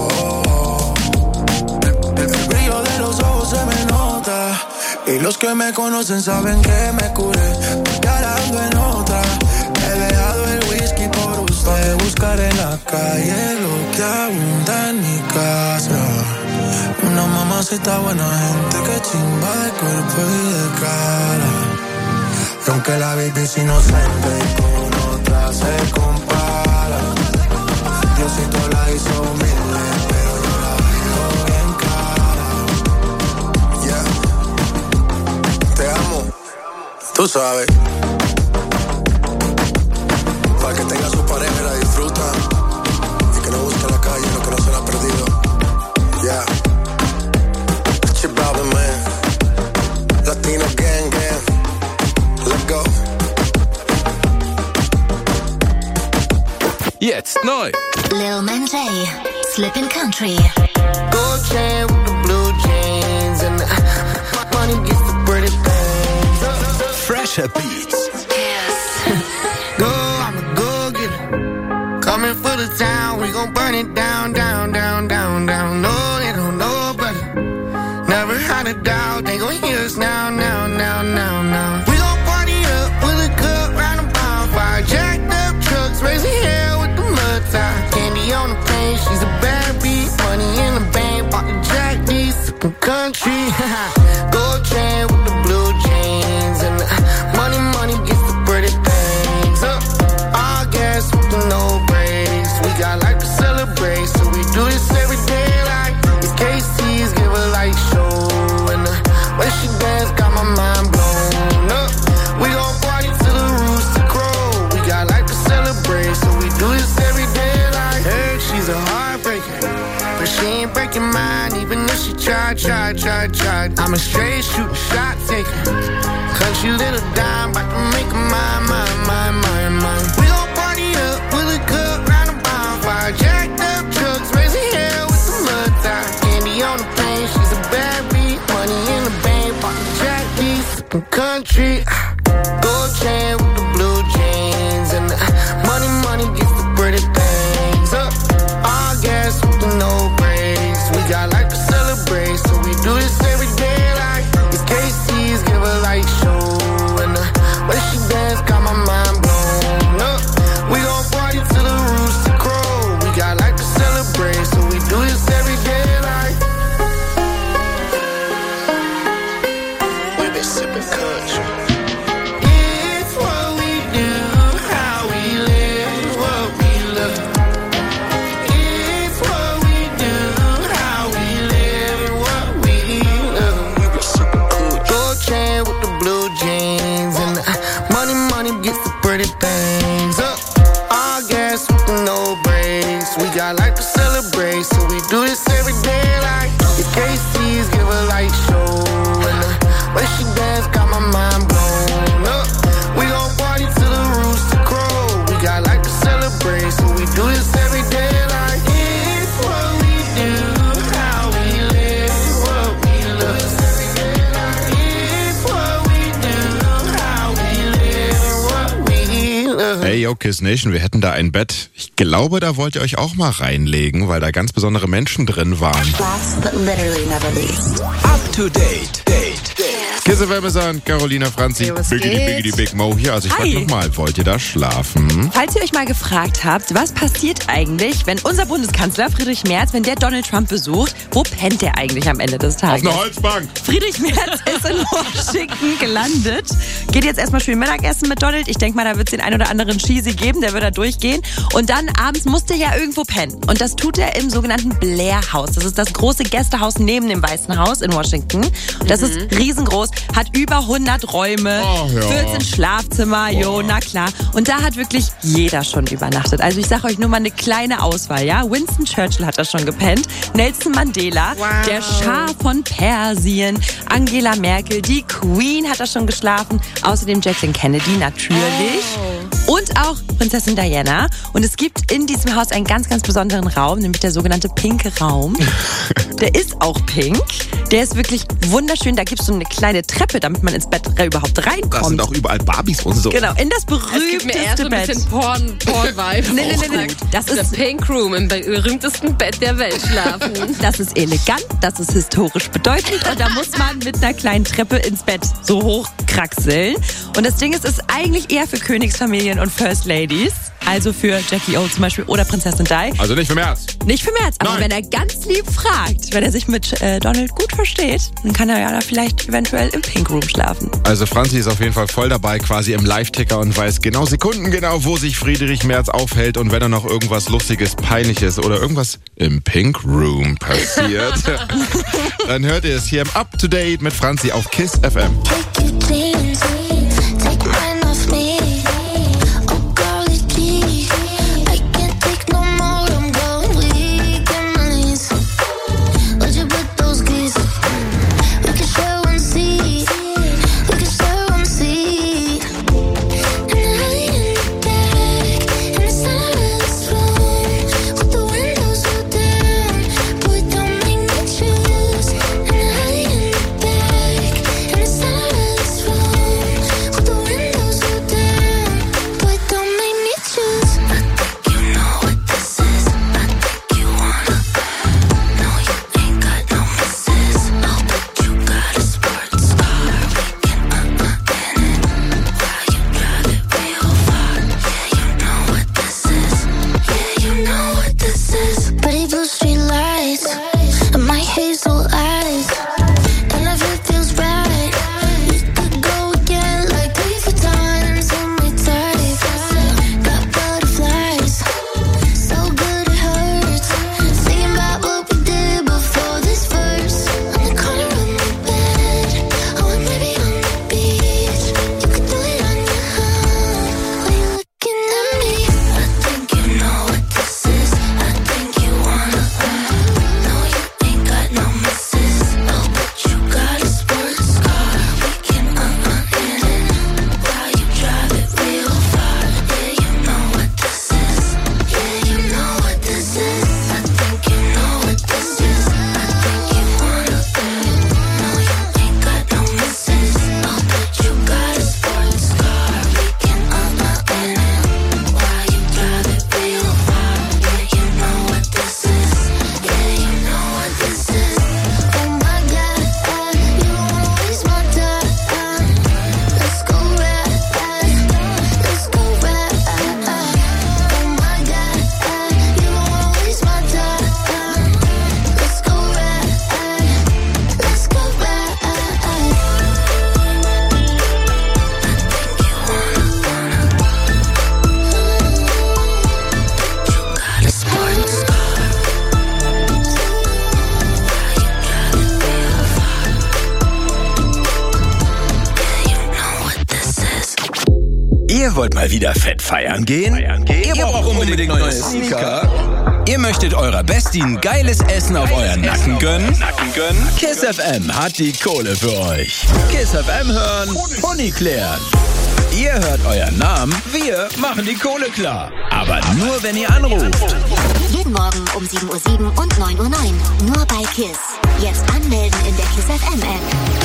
El brillo de los ojos se me nota y los que me conocen saben que me curé. Porque ahora ando en otra, he dejado el whisky por usted. Buscar en la calle lo que abunda en mi casa. Una mamacita buena gente que chimba de cuerpo y de cara. Y aunque la baby es inocente y con otra se compara. Diosito la hizo humilde, pero yo la veo bien cara. Yeah. Te amo, tú sabes. Para que tenga su pareja y la disfruta. Y que no busque la calle lo que no se le ha perdido. Yeah. Balvin, man. Latino gang, gang. Let's go. Jetzt neu. Lil Man J, Slippin' Country. Gold chain with the blue jeans and the money gets the pretty things. Fresher Beats. Go, I'm a go-getter. Coming for the town, we gon' burn it down, down, down, down, down. No, they don't know better. Never had a doubt, they gon' hear us now, now, now, now, now. We gon' party up with a cup round the bonfire. Jacked up trucks, raising hell with the mud tie. Candy on the plane, she's a bad beat. Money in the bank, bought the Jack D, sippin' country. Gold chain with the blue jeans and the money, money gets the pretty things. All gas with the no brakes. We got life to celebrate, so we do this every a straight shooter, shot taker. Country little dime, about to make a mine. We gon' party up, with a cup, round the bonfire. Jacked up trucks, raising hell with the mud tie. Candy on the paint, she's a bad beat. Money in the bank, pocket jack beats, sippin' country. Gold chain with the blue jeans. And money gets the pretty things up. All gas with the no brakes. We got life to celebrate, so we do this every day like it's KC's give a light show. And when she dance, got my mind blown up. We gon' party till the rooster crow. We got life to celebrate, so we do this every day like we been sippin' country. It's what we do, how we live, what we love. It's what we do, how we live, and what we love. We been sippin' country. Gold chain with the blue jeans. And money gets the pretty things up. All gas with the no brakes. We got life to celebrate, so we do this every day like it's KC's give a light show. And when she dance, got my mind blown up. We gon' party till the rooster crow. We got life to celebrate, so we do this every day like it's what we do, how we live, what we love. It's what we do, how we live, what we love. Hey, yo, Kiss Nation, wir hätten da ein Bett. Ich glaube, da wollt ihr euch auch mal reinlegen, weil da ganz besondere Menschen drin waren. Last but literally never least. Up to date. Kiss FM ist an Carolina Franzi, was Biggity Big Mo hier. Also ich frage nochmal, wollt ihr da schlafen? Falls ihr euch mal gefragt habt, was passiert eigentlich, wenn unser Bundeskanzler Friedrich Merz, wenn der Donald Trump besucht, wo pennt der eigentlich am Ende des Tages? Auf einer Holzbank. Friedrich Merz ist in Washington gelandet. Geht jetzt erstmal schön Mittagessen mit Donald. Ich denke mal, da wird es den ein oder anderen Cheesy geben, der wird da durchgehen. Und dann abends muss der ja irgendwo pennen. Und das tut er im sogenannten Blair House. Das ist das große Gästehaus neben dem Weißen Haus in Washington. Und das ist riesengroß, hat über 100 Räume, 14 Schlafzimmer, na klar. Und da hat wirklich jeder schon übernachtet. Also ich sage euch nur mal eine kleine Auswahl, ja. Winston Churchill hat da schon gepennt, Nelson Mandela, der Schah von Persien, Angela Merkel, die Queen hat da schon geschlafen, außerdem Jacqueline Kennedy natürlich. Und auch Prinzessin Diana. Und es gibt in diesem Haus einen ganz, ganz besonderen Raum, nämlich der sogenannte pinke Raum. Der ist auch pink. Der ist wirklich wunderschön. Da gibt es so eine kleine Treppe, damit man ins Bett überhaupt reinkommt. Da sind auch überall Barbies und so. Genau, in das berühmteste Es gibt mir eher so ein Bett. bisschen Porn-Vibe. Nee. Das ist The Pink Room, im berühmtesten Bett der Welt schlafen. Das ist elegant, das ist historisch bedeutend und da muss man mit einer kleinen Treppe ins Bett so hochkraxeln. Und das Ding ist, es ist eigentlich eher für Königsfamilien und First Ladies. Also für Jackie O zum Beispiel oder Prinzessin Di. Also nicht für Merz. Nicht für Merz, aber Nein. wenn er ganz lieb fragt, wenn er sich mit Donald gut versteht, dann kann er ja da vielleicht eventuell im Pink Room schlafen. Also Franzi ist auf jeden Fall voll dabei, quasi im Live-Ticker und weiß genau sekundengenau, wo sich Friedrich Merz aufhält und wenn da noch irgendwas Lustiges, Peinliches oder irgendwas im Pink Room passiert, dann hört ihr es hier im Up to Date mit Franzi auf Kiss FM. Ihr wollt mal wieder fett feiern gehen? Ihr braucht unbedingt neue Sneaker? Ihr möchtet eurer Bestie ein geiles Essen auf euren Nacken gönnen? Kiss FM hat die Kohle für euch. Kiss FM hören, Pony klären. Ihr hört euren Namen, wir machen die Kohle klar. Aber nur, wenn ihr anruft. Jeden Morgen um 7:07 Uhr und 9:09 Uhr. Nur bei KISS. Jetzt anmelden in der KISS FM App.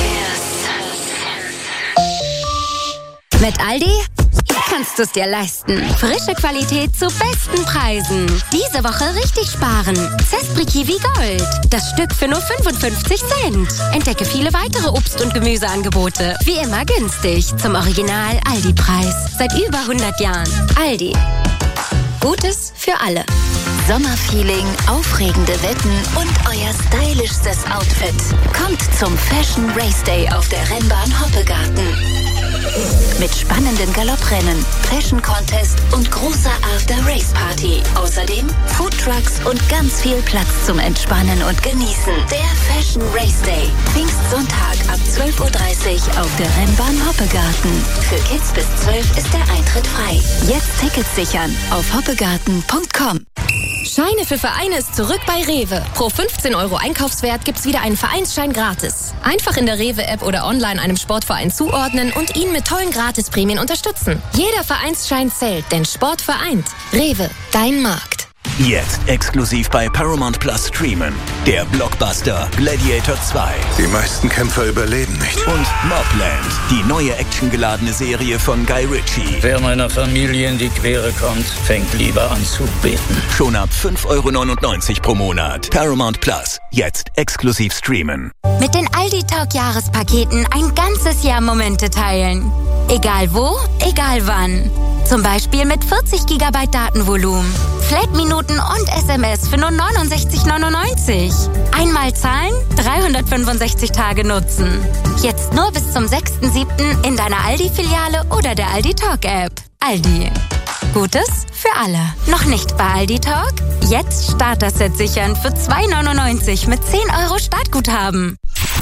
Mit Aldi kannst du es dir leisten. Frische Qualität zu besten Preisen. Diese Woche richtig sparen. Zespri Kiwi Gold. Das Stück für nur 55 Cent. Entdecke viele weitere Obst- und Gemüseangebote. Wie immer günstig. Zum Original Aldi-Preis. Seit über 100 Jahren. Aldi. Gutes für alle. Sommerfeeling, aufregende Wetten und euer stylischstes Outfit. Kommt zum Fashion Race Day auf der Rennbahn Hoppegarten. Mit spannenden Galopprennen, Fashion Contest und großer After-Race-Party. Außerdem Foodtrucks und ganz viel Platz zum Entspannen und Genießen. Der Fashion Race Day. Pfingstsonntag ab 12:30 Uhr auf der Rennbahn Hoppegarten. Für Kids bis 12 ist der Eintritt frei. Jetzt Tickets sichern auf hoppegarten.com. Scheine für Vereine ist zurück bei Rewe. Pro 15 € Einkaufswert gibt's wieder einen Vereinsschein gratis. Einfach in der Rewe-App oder online einem Sportverein zuordnen und ihn mit tollen Gratisprämien unterstützen. Jeder Vereinsschein zählt, denn Sport vereint. Rewe, dein Markt. Jetzt exklusiv bei Paramount Plus streamen. Der Blockbuster Gladiator 2. Die meisten Kämpfer überleben nicht. Und Mobland, die neue actiongeladene Serie von Guy Ritchie. Wer meiner Familie in die Quere kommt, fängt lieber an zu beten. Schon ab 5,99 € pro Monat. Paramount Plus, jetzt exklusiv streamen. Mit den Aldi Talk Jahrespaketen ein ganzes Jahr Momente teilen. Egal wo, egal wann. Zum Beispiel mit 40 GB Datenvolumen, Flat-Minuten und SMS für nur 69,99 €. Einmal zahlen, 365 Tage nutzen. Jetzt nur bis zum 6.7. in deiner Aldi-Filiale oder der Aldi Talk App. Aldi. Gutes für alle. Noch nicht bei Aldi Talk? Jetzt Starter-Set sichern für 2,99 € mit 10 € Startguthaben.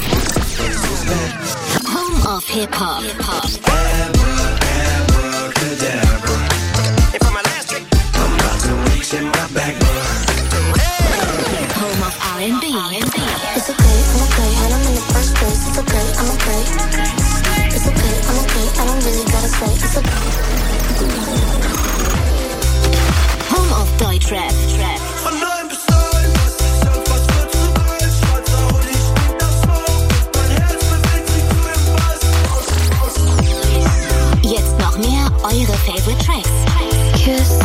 Home of Hip-Hop. Home of R&B. It's okay, I'm okay. Had him in the first place. It's okay, I'm okay. It's okay, I'm okay. I don't really gotta say it's okay. Home of Deutschrap. Jetzt noch mehr eure Favorite Tracks. Kiss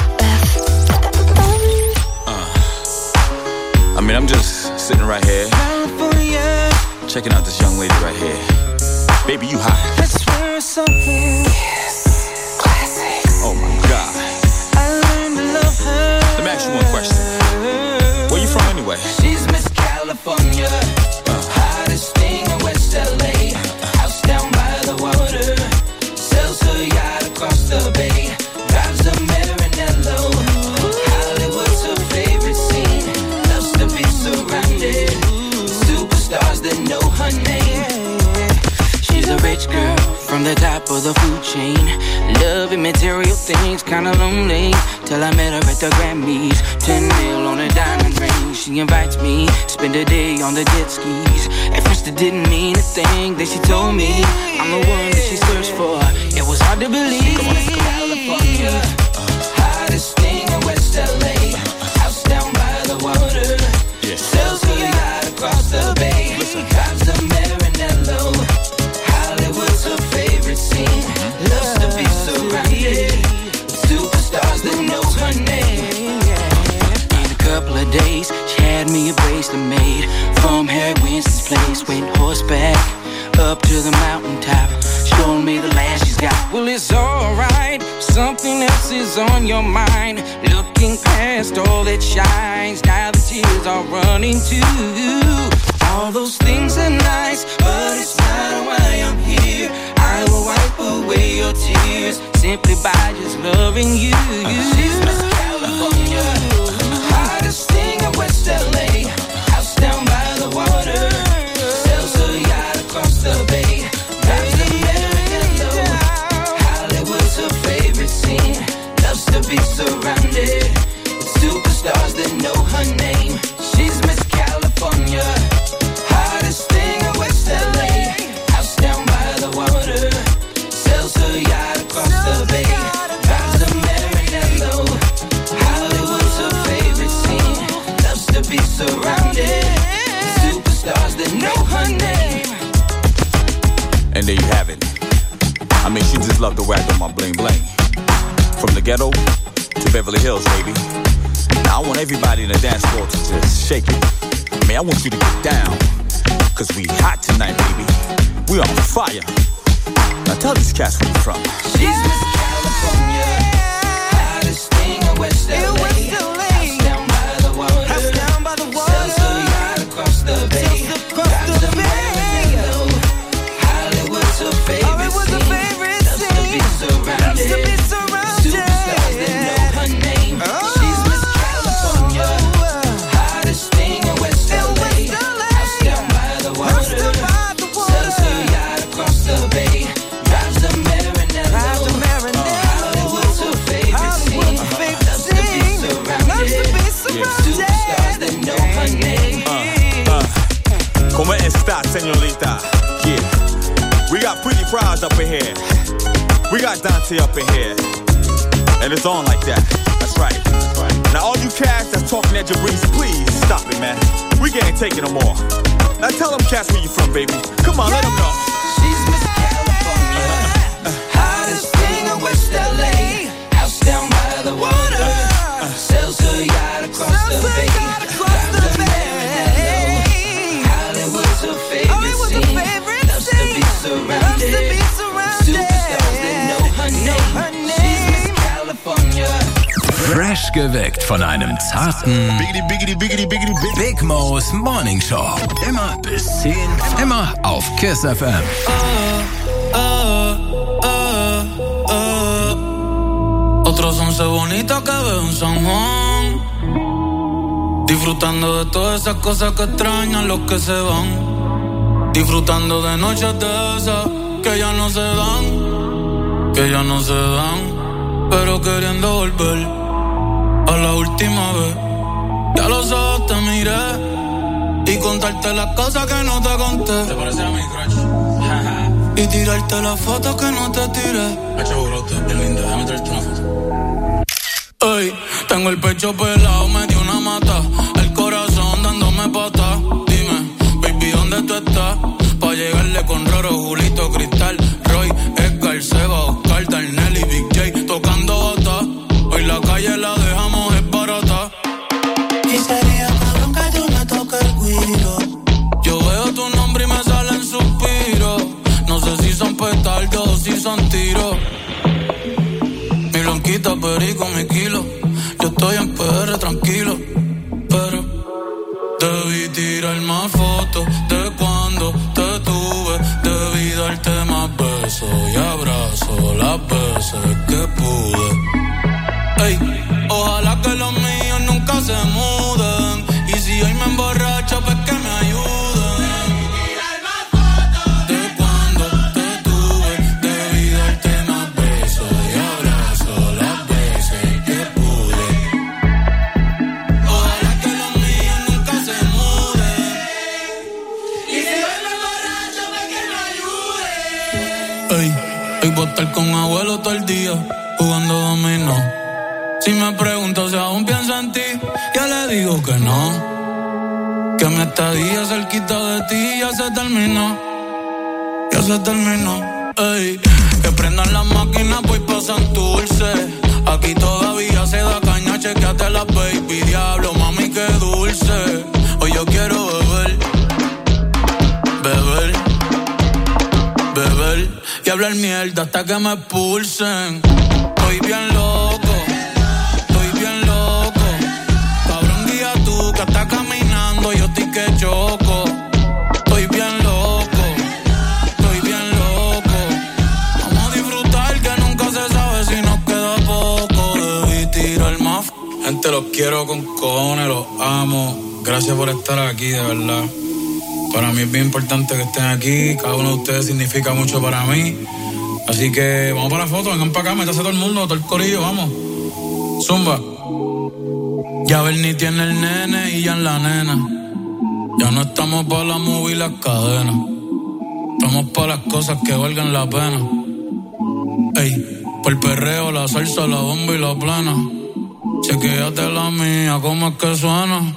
I mean, I'm just sitting right here, checking out this young lady right here. Baby, you hot. Let's wear something classic. Oh my God. I learned to love her. Let me ask you one question. Where you from anyway? She's Miss California, hottest thing in West LA. House down by the water, sells her yacht across the bay. Drives a Maranello. Hollywood's her favorite scene. Loves to be surrounded superstars that know her name. She's a rich girl from the top of the food chain. Loving material things, kinda lonely. Till I met her at the Grammys. 10 mil on a diamond ring. She invites me, spend a day on the jet skis. At first it didn't mean a thing. Then she told me I'm the one that she searched for. It was hard to believe. California, hottest thing in West LA. House down by the water. Sells her yacht across the bay. Drives a Maranello. Hollywood's her favorite scene. Loves to be surrounded with superstars that know her name. In a couple of days, she had me a bracelet made from Harry Winston's place. Went horseback up to the mountaintop, showing me the land she's got. Well, it's alright, something else is on your mind. Looking past all that shines, now the tears are running too. All those things are nice, but it's not why I'm here. I will wipe away your tears simply by just loving you. She's Miss California, hottest thing in West LA. House down by the water, sells her yacht across the bay. Drives a Maranello. Hollywood's her favorite have it. I mean, she just loved the way I do my bling bling. From the ghetto to Beverly Hills, baby. Now I want everybody in the dance floor to just shake it. I mean, I want you to get down. Cause we hot tonight, baby. We on fire. Now tell these cats where you from. She's Miss California, hottest thing in West LA. House down by the water, sells her yacht across the bay. Drives a Maranello. Hollywood's her favorite scene. Loves to be surrounded. Superstars that know her name. She's Miss California, hottest thing in West LA. House down by the water, sells her yacht across the bay. Drives a Maranello. Hollywood's her favorite scene. Loves to be surrounded. Superstars that know her name. ¿Cómo está, señorita? Yeah. We got Pretty Prize up in here. We got Dante up in here. And it's on like that. That's right. Now all you cats that's talking at Jabrizi, please stop it, man. We can't take it no more. Now tell them cats where you from, baby. Come on, let them know. She's Miss California, hottest thing in West LA. House down by the water, sells her yacht across the bay. Drives a Maranello. Hollywood's her favorite scene. Loves to be surrounded. Superstars that know her name. She's Miss California. Fresh geweckt von einem zarten Big Mo's Morning Show. Immer bis 10, immer auf Kiss FM. Otros 11 bonitas que veo en San Juan, disfrutando de todas esas cosas que extrañan los que se van, disfrutando de noches de esas que ya no se dan, pero queriendo volver a la última vez. Ya los ojos te miré y contarte las cosas que no te conté. ¿Te parece a mi crush? Y tirarte las fotos que no te tiré. Hacho, brote, es linda, déjame traerte una foto. Ey, tengo el pecho pelado, me dio una mata, el corazón dándome pata. Dime, baby, ¿dónde tú estás? Pa' llegarle con Roro, Julito, Cristal, Roy, Edgar, Seba, Oscar, Darnell y Big J tocando bata. Hoy la calle la dejamos es barata. Y sería cabrón que tú me toques el guiro. Yo veo tu nombre y me salen suspiros. No sé si son petardos o si son tiros. Mi blanquita, perico, mi kilo. Yo estoy en PR tranquilo, pero debí tirar más fotos de cuando te tuve. Debí darte más besos y abrazos las veces que pude. Ey, ojalá que los míos nunca se muden. Y si hoy me emborracho, pues que me ayuden. De cuando te tuve, debí darte más besos y abrazos las veces que pude. Ojalá que los míos nunca se muden. Y si hoy me emborracho, pues que me ayuden. Ey, hoy voy a estar con abuelo todo el día jugando dominó. Si me pregunto si aún pienso en ti, yo le digo que no. Que mi estadía cerquita de ti ya se terminó. Ya se terminó. Ey, que prendan las máquinas, pues pasan dulce. Aquí todavía se da caña, chequeate la baby. Diablo, mami, qué dulce. Hoy yo quiero beber, beber, beber y hablar mierda hasta que me expulsen. Estoy bien loco. Que está caminando, yo estoy que choco. Estoy bien loco, estoy bien loco. Vamos a disfrutar que nunca se sabe si nos queda poco. Debí tirar más. Gente, los quiero con cojones, los amo. Gracias por estar aquí, de verdad. Para mí es bien importante que estén aquí. Cada uno de ustedes significa mucho para mí. Así que vamos para la foto, vengan para acá, métase todo el mundo, todo el corillo, vamos. Zumba. Ya Bernie tiene el nene y ya en la nena. Ya no estamos para la movie y las cadenas. Estamos para las cosas que valgan la pena. Ey, por el perreo, la salsa, la bomba y la plena. Chequéate la mía, ¿cómo es que suena?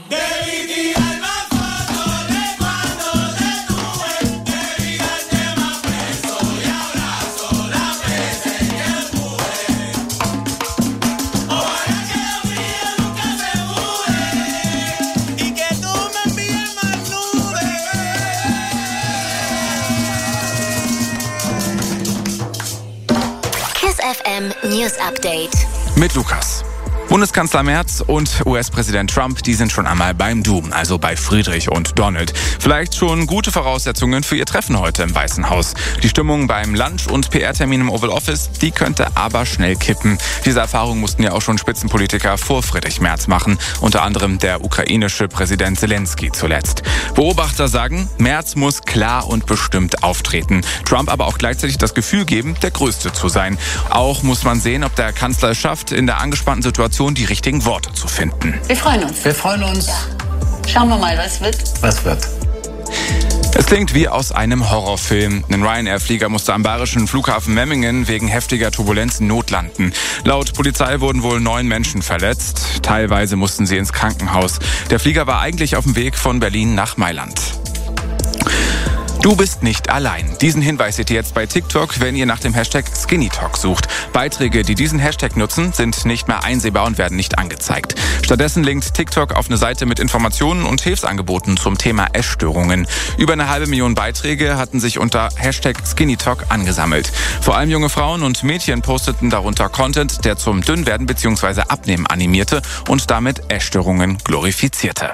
FM News Update. Mit Lukas. Bundeskanzler Merz und US-Präsident Trump, die sind schon einmal beim Du, also bei Friedrich und Donald. Vielleicht schon gute Voraussetzungen für ihr Treffen heute im Weißen Haus. Die Stimmung beim Lunch- und PR-Termin im Oval Office, die könnte aber schnell kippen. Diese Erfahrung mussten ja auch schon Spitzenpolitiker vor Friedrich Merz machen, unter anderem der ukrainische Präsident Zelensky zuletzt. Beobachter sagen, Merz muss klar und bestimmt auftreten. Trump aber auch gleichzeitig das Gefühl geben, der Größte zu sein. Auch muss man sehen, ob der Kanzler es schafft, in der angespannten Situation die richtigen Worte zu finden. Wir freuen uns. Wir freuen uns. Ja. Schauen wir mal, was wird. Was wird. Es klingt wie aus einem Horrorfilm. Ein Ryanair-Flieger musste am bayerischen Flughafen Memmingen wegen heftiger Turbulenzen notlanden. Laut Polizei wurden wohl 9 Menschen verletzt. Teilweise mussten sie ins Krankenhaus. Der Flieger war eigentlich auf dem Weg von Berlin nach Mailand. Du bist nicht allein. Diesen Hinweis seht ihr jetzt bei TikTok, wenn ihr nach dem Hashtag SkinnyTalk sucht. Beiträge, die diesen Hashtag nutzen, sind nicht mehr einsehbar und werden nicht angezeigt. Stattdessen linkt TikTok auf eine Seite mit Informationen und Hilfsangeboten zum Thema Essstörungen. Über 500.000 Beiträge hatten sich unter Hashtag SkinnyTalk angesammelt. Vor allem junge Frauen und Mädchen posteten darunter Content, der zum Dünnwerden bzw. Abnehmen animierte und damit Essstörungen glorifizierte.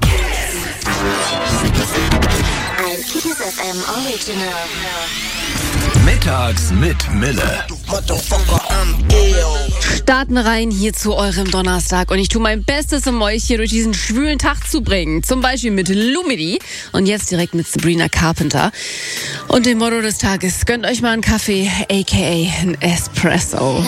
Kiss FM Original. Mittags mit Mille. Starten rein hier zu eurem Donnerstag und ich tue mein Bestes, um euch hier durch diesen schwülen Tag zu bringen. Zum Beispiel mit Lumidi und jetzt direkt mit Sabrina Carpenter. Und dem Motto des Tages, gönnt euch mal einen Kaffee, aka ein Espresso.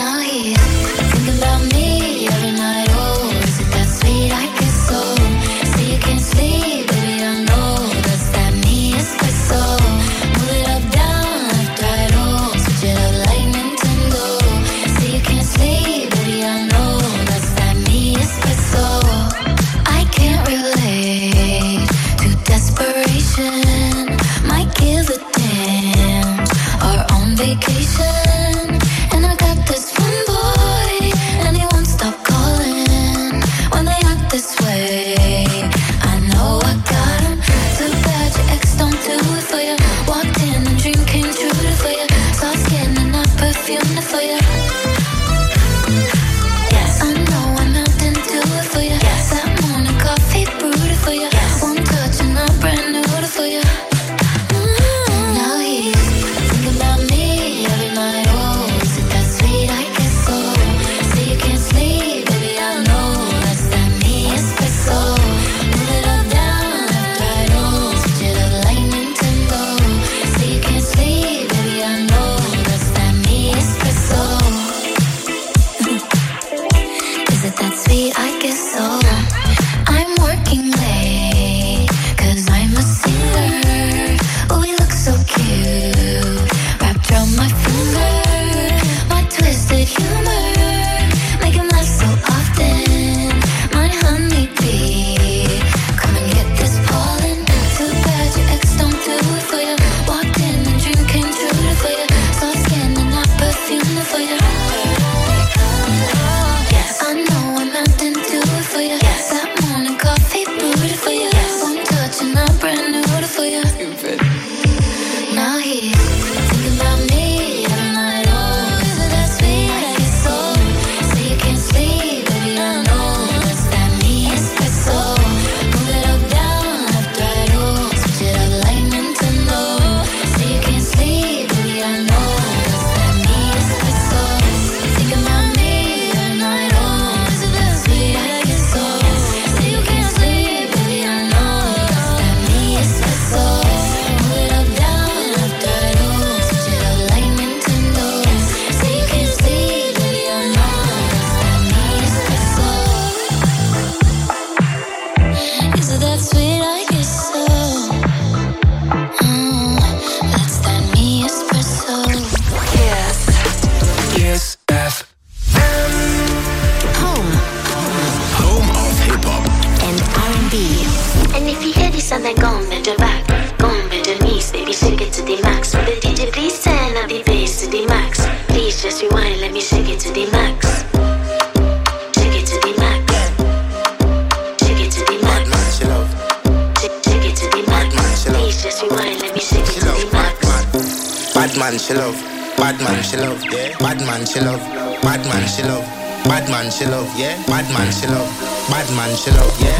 Man, she love. Bad man she love, yeah. Bad man she love. Bad man she love. Bad man she love, yeah. Bad man she love. Bad man she love, yeah.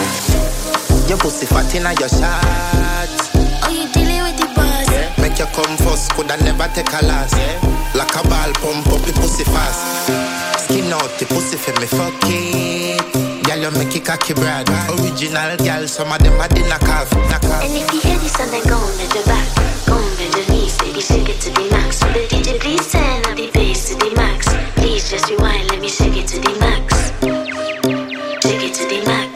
Your pussy fat inna your shots. Oh, you dealing with the boss? Yeah. Make you come first, coulda never take a last. Yeah. Like a ball, pump up the pussy fast. Skin out the pussy for me, fuck it. Girl, you make it cocky brad. Original girl, some of them are the knockoff. And if you hear this and then go on bend your back, go on bend your knees, baby, shake it to the max. So the DJ please turn up the bass to the max. Please just rewind, let me shake it to the max. Shake it to the max.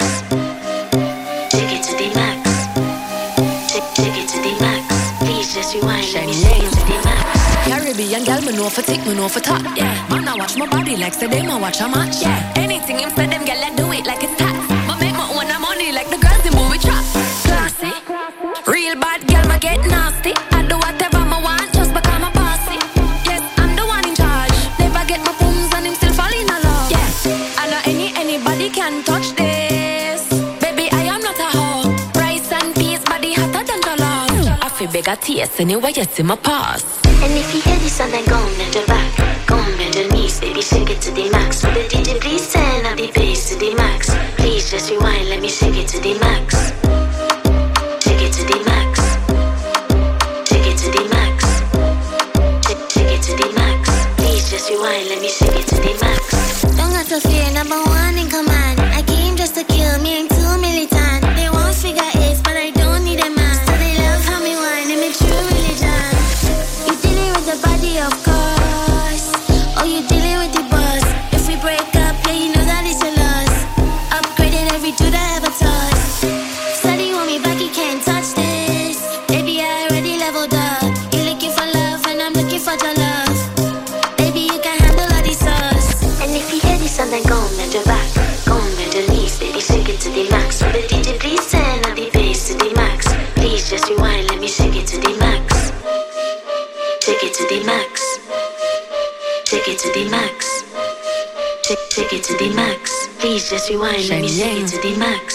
Shake it to the max. Shake it to the max. Please just rewind, let me shake it to the max. Caribbean girl, me know for tick, me know for top. Yeah, man, I watch my body like say them I watch a match. Yeah, anything him say them girl, I do it like it's tax. But make my own money like the girls in movie trap. Classy, real bad girl, ma get nasty. I do whatever I want just because I'm bossy. Yes, I'm the one in charge. Never get my booms and him still fall in love. Yeah, I know anybody can touch this. Baby, I am not a hoe. Rice and peas, body hotter than the love. I feel bigger taste anyway, you see my pass. And if you hear this and then go on bend your back, go on bend your knees, baby, shake it to the max. So the DJ please turn up the bass to the max. Please just rewind, let me shake it to the max. Shake it to the max. Shake it to the max. Shake it to the max. Please just rewind, let me shake it to the max. Don't have to fear, number one in command. I came just to kill me, I'm too militant. They won't figure eight, but I don't need a man. So they love how me whine, and me true religion. You dealing with the body, of course. Oh, you dealing with the boss. If we break up, yeah, you know that it's a loss. Upgraded every dude I ever touched. Steady want me back, you can't touch this. Baby, I already leveled up. You're looking for love, and I'm looking for your love. Baby, you can handle all these sauce. And if you hear this, and then go on bend your back, go on bend your knees, baby, shake it to the max. So the DJ please turn up the bass to the max. Please just rewind, let me shake it to the max. Shake it to the max. Shake it to the max. Shake it to the max. Please just rewind, let me shake it to the max.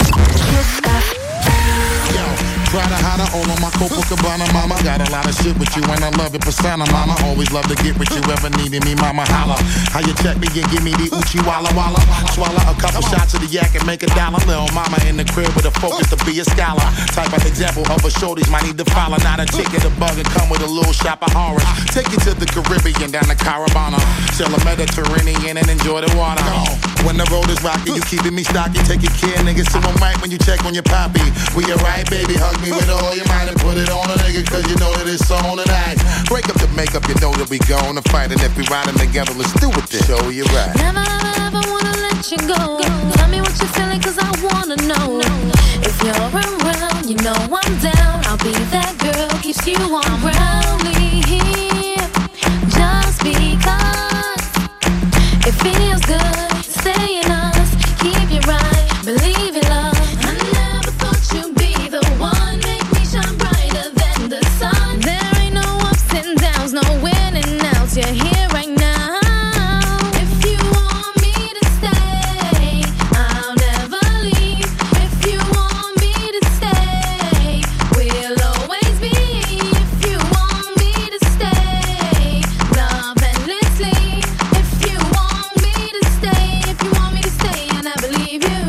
Try to hide it all on my Copacabana, mama. Got a lot of shit with you and I love your persona, mama. Always love to get with you, ever needed me, mama. Holla. How you check me and give me the Uchi Walla Walla. Swallow a couple shots of the yak and make $1. Little mama in the crib with a focus to be a scholar. Type of example of a shorties might need to follow. Not a chick in the bug and come with a little shop of horrors. Take you to the Caribbean, down to Caravana. Sail the Mediterranean and enjoy the water. When the road is rocky, you keeping me stocky. Taking care, niggas, so I'm right when you check on your poppy. We alright, baby, hug me with all your mind and put it on a nigga, cause you know that it's on tonight. Break up the makeup, you know that we gonna fight. And if we riding together, let's do it then. Show you right. Never, ever wanna let you go. Tell me what you're feeling, cause I wanna know. If you're around, you know I'm down. I'll be that girl, keeps you on ground. Here, just because it feels good. Stay in us, keep you right, believe in love. I never thought you'd be the one, make me shine brighter than the sun. There ain't no ups and downs, no winning outs, you're here right now. If you want me to stay, I'll never leave. If you want me to stay, we'll always be. If you want me to stay, love endlessly. If you want me to stay, if you want me to stay, and I believe you.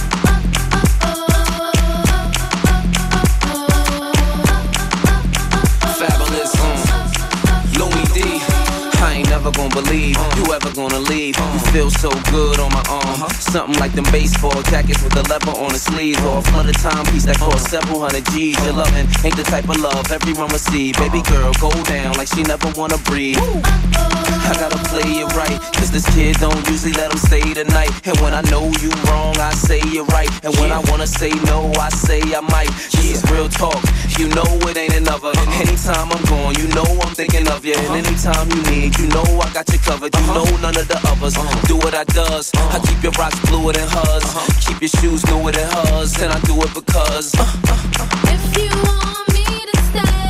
Fabulous, Louis D. I ain't never gonna believe you ever gonna leave. You feel so good on my arm. Something like them baseball jackets with the leather on the sleeves. Or a flooded timepiece that costs several hundred G's. Your loving ain't the type of love everyone receive. Baby girl, go down like she never wanna breathe. I gotta play it right, cause this kid don't usually let him stay the night. And when I know you wrong, I say you're right. And when I wanna say no, I say I might. This is real talk, you know it ain't another. Anytime I'm gone, you know I'm thinking of you. And anytime you need, you know I got you covered. You know none of the others do what I does. I keep your rocks bluer than hers, keep your shoes newer than hers. And I do it because if you want me to stay,